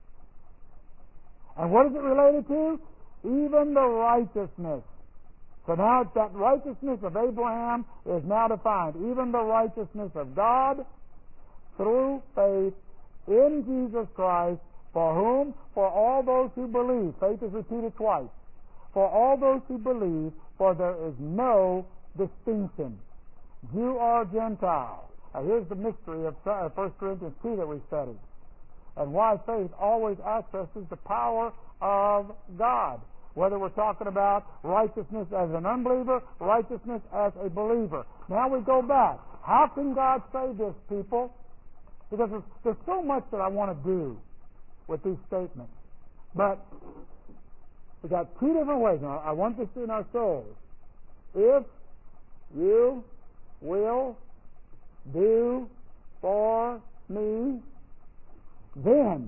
And what is it related to? Even the righteousness. So now it's that righteousness of Abraham is now defined. Even the righteousness of God through faith in Jesus Christ, for whom? For all those who believe. Faith is repeated twice. For all those who believe, for there is no distinction. Jew or Gentile. Now here's the mystery of First Corinthians two that we studied. And why faith always accesses the power of God. Whether we're talking about righteousness as an unbeliever, righteousness as a believer. Now we go back. How can God say this, people? Because there's, there's so much that I want to do with these statements. But we got two different ways. Now, I want this in our souls. If you will do for me, then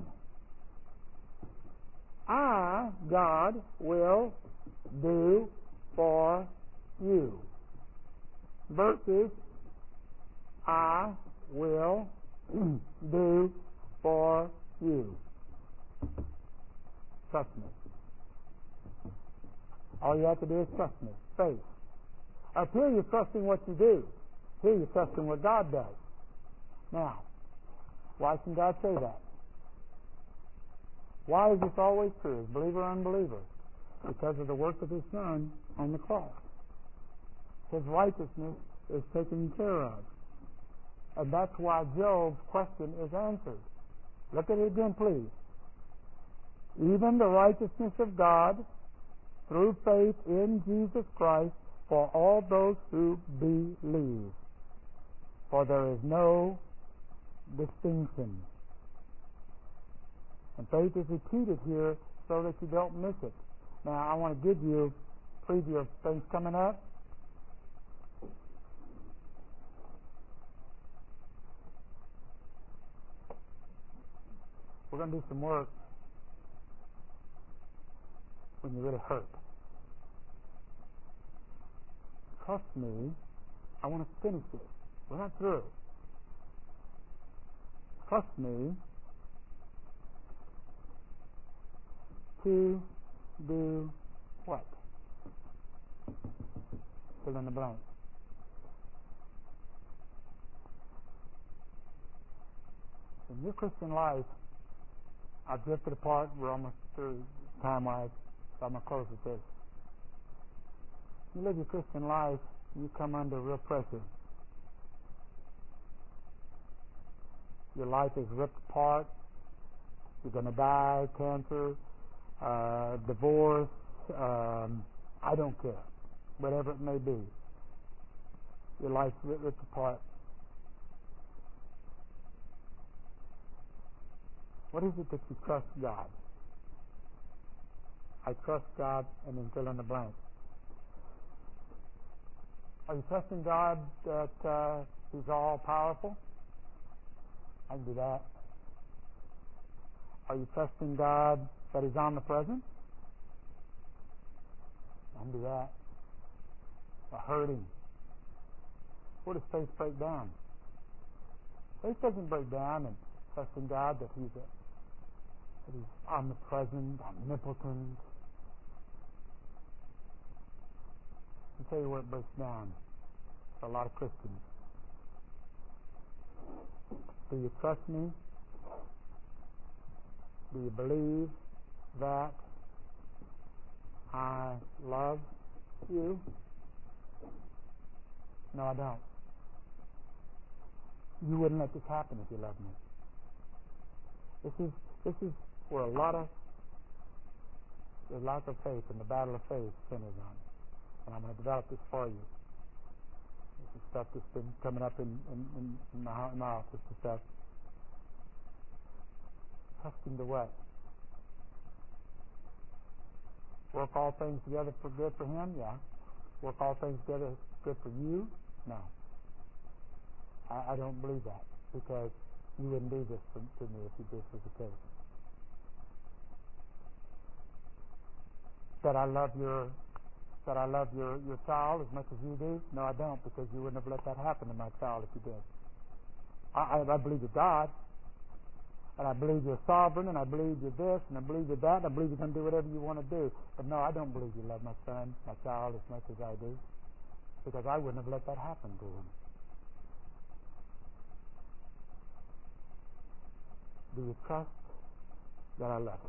I, God, will do for you. Versus I will do for you. Trust me. All you have to do is trust me. Faith. Up here you're trusting what you do. Here you're trusting what God does. Now, why can God say that? Why is this always true, believer or unbeliever? Because of the work of His Son on the cross. His righteousness is taken care of. And that's why Job's question is answered. Look at it again, please. Even the righteousness of God through faith in Jesus Christ for all those who believe. For there is no distinction. And faith is repeated here so that you don't miss it. Now, I want to give you a preview of things coming up. We're going to do some work when you're really hurt. Trust me, I want to finish this. We're not through. Trust me to do what? Fill in the blank. In your Christian life, I've drifted apart. We're almost through time-wise, so I'm going to close with this. You live your Christian life, you come under real pressure. Your life is ripped apart. You're going to die, cancer, uh, divorce, um, I don't care. Whatever it may be. Your life's ripped apart. What is it that you trust God? I trust God, and then fill in the blank. Are you trusting God that uh, He's all-powerful? I can do that. Are you trusting God that He's omnipresent? I can do that. A hurting. Where does faith break down? Faith doesn't break down in trusting God that He's a that He's omnipresent, omnipotent. I'll tell you where it breaks down for a lot of Christians. Do you trust me? Do you believe that I love You? No, I don't. You wouldn't let this happen if you loved me. This is this is where a lot of the lack of faith and the battle of faith centers on. And I'm going to develop this for you. This is stuff that's been coming up in, in, in, in, my, in my office and stuff. Trusting to what? Work all things together for good for him? Yeah. Work all things together good for you? No. I, I don't believe that, because you wouldn't do this for, to me if you, this was the case. That I love your that I love your, your child as much as you do? No, I don't, because you wouldn't have let that happen to my child if you did. I, I, I believe you're God, and I believe you're sovereign, and I believe you're this, and I believe you're that, and I believe you're going to do whatever you want to do. But no, I don't believe you love my son, my child, as much as I do, because I wouldn't have let that happen to him. Do you trust that I love you?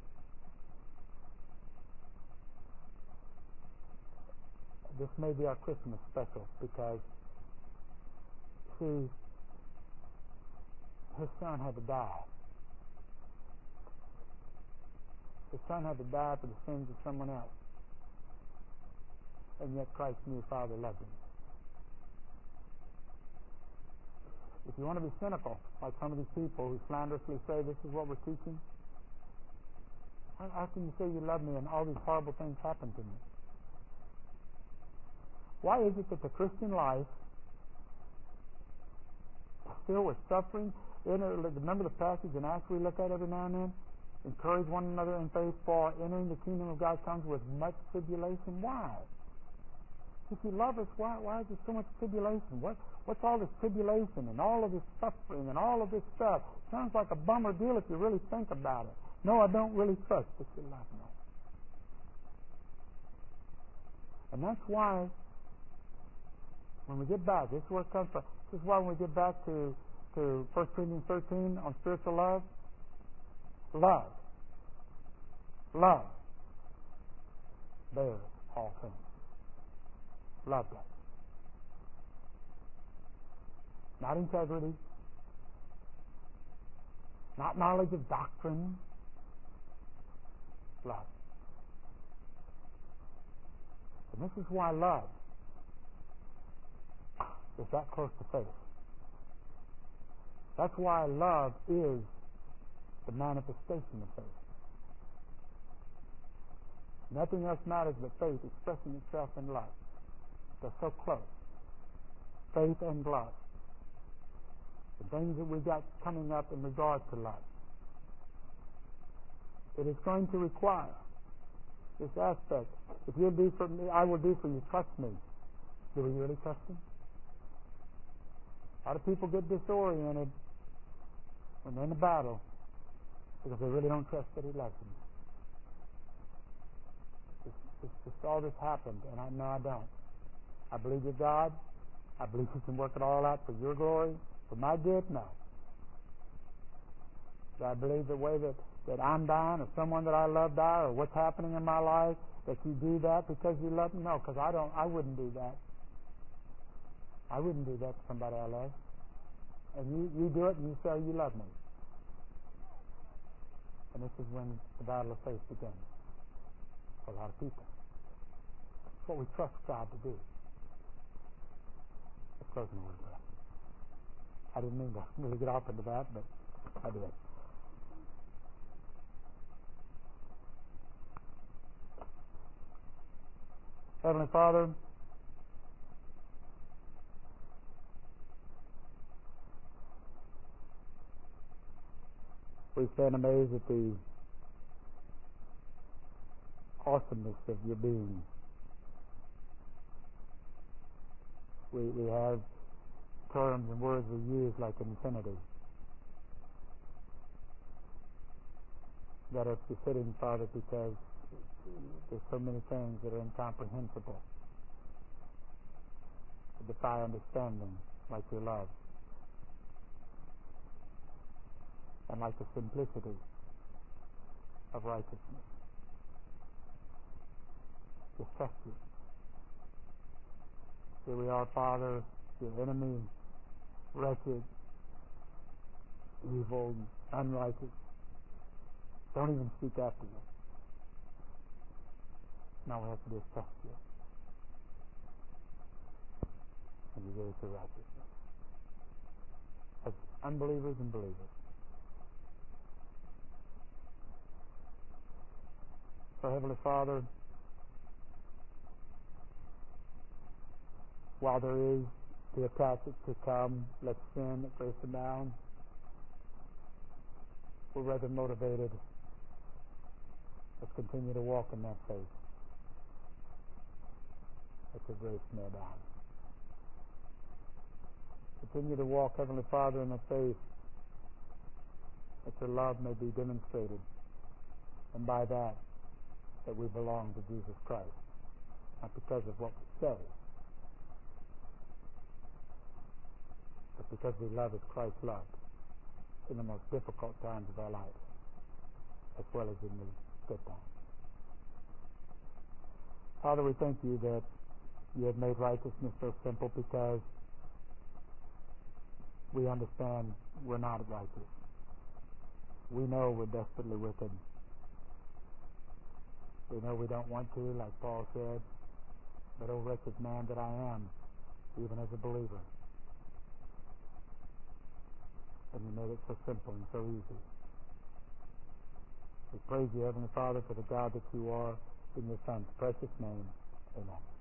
This may be our Christmas special, because, see, his son had to die. His son had to die for the sins of someone else. And yet Christ knew Father loved him. If you want to be cynical, like some of these people who slanderously say this is what we're teaching, how, how can you say you love me and all these horrible things happen to me? Why is it that the Christian life is filled with suffering? Remember the passage in Acts we look at every now and then? Encourage one another in faith, for entering the kingdom of God comes with much tribulation. Why? If you love us, why, why is there so much tribulation? What, what's all this tribulation and all of this suffering and all of this stuff? Sounds like a bummer deal if you really think about it. No, I don't really trust that you love me. And that's why when we get back, this is where it comes from. This is why when we get back to, to First Corinthians thirteen on spiritual love, love, love bears all things. Love does. Not integrity, not knowledge of doctrine, love. And this is why love is that close to faith. That's why love is the manifestation of faith. Nothing else matters but faith expressing itself in love. They're so close. Faith and love. The things that we've got coming up in regard to love. It is going to require this aspect. If you do for me, I will do for you. Trust me. Do we really trust him? A lot of people get disoriented when they're in a battle because they really don't trust that he loves them. Just, just, just all this happened, and I know I don't. I believe you're God. I believe you can work it all out for your glory. For my good, no. Do I believe the way that, that I'm dying or someone that I love die or what's happening in my life, that you do that because you love me? No, because I don't. I wouldn't do that. I wouldn't do that to somebody I love. And you, you do it and you say you love me. And this is when the battle of faith begins for a lot of people. It's what we trust God to do. Let's close in a word of prayer. I didn't mean to really get off into that, but I did. Heavenly Father, we stand amazed at the awesomeness of your being. We, we have terms and words we use like infinity that are befitting, Father, because there's so many things that are incomprehensible, that defy understanding, like your love, and like the simplicity of righteousness. Just trust you. Here we are, Father, your enemy, wretched, evil, unrighteous. Don't even seek after you. Now we have to just trust you. And you give us your righteousness. As unbelievers and believers. So, Heavenly Father, while there is the attack to come, let sin, let grace abound, we're rather motivated. Let's continue to walk in that faith. Let your grace may abound. Continue to walk, Heavenly Father, in that faith, that your love may be demonstrated, and by that, that we belong to Jesus Christ, not because of what we say, but because we love as Christ loved in the most difficult times of our life, as well as in the good times. Father, we thank you that you have made righteousness so simple, because we understand we're not righteous. We know we're desperately wicked. We know we don't want to, like Paul said, but oh wretched man that I am, even as a believer. And you made it so simple and so easy. We praise you, Heavenly Father, for the God that you are, in your Son's precious name. Amen.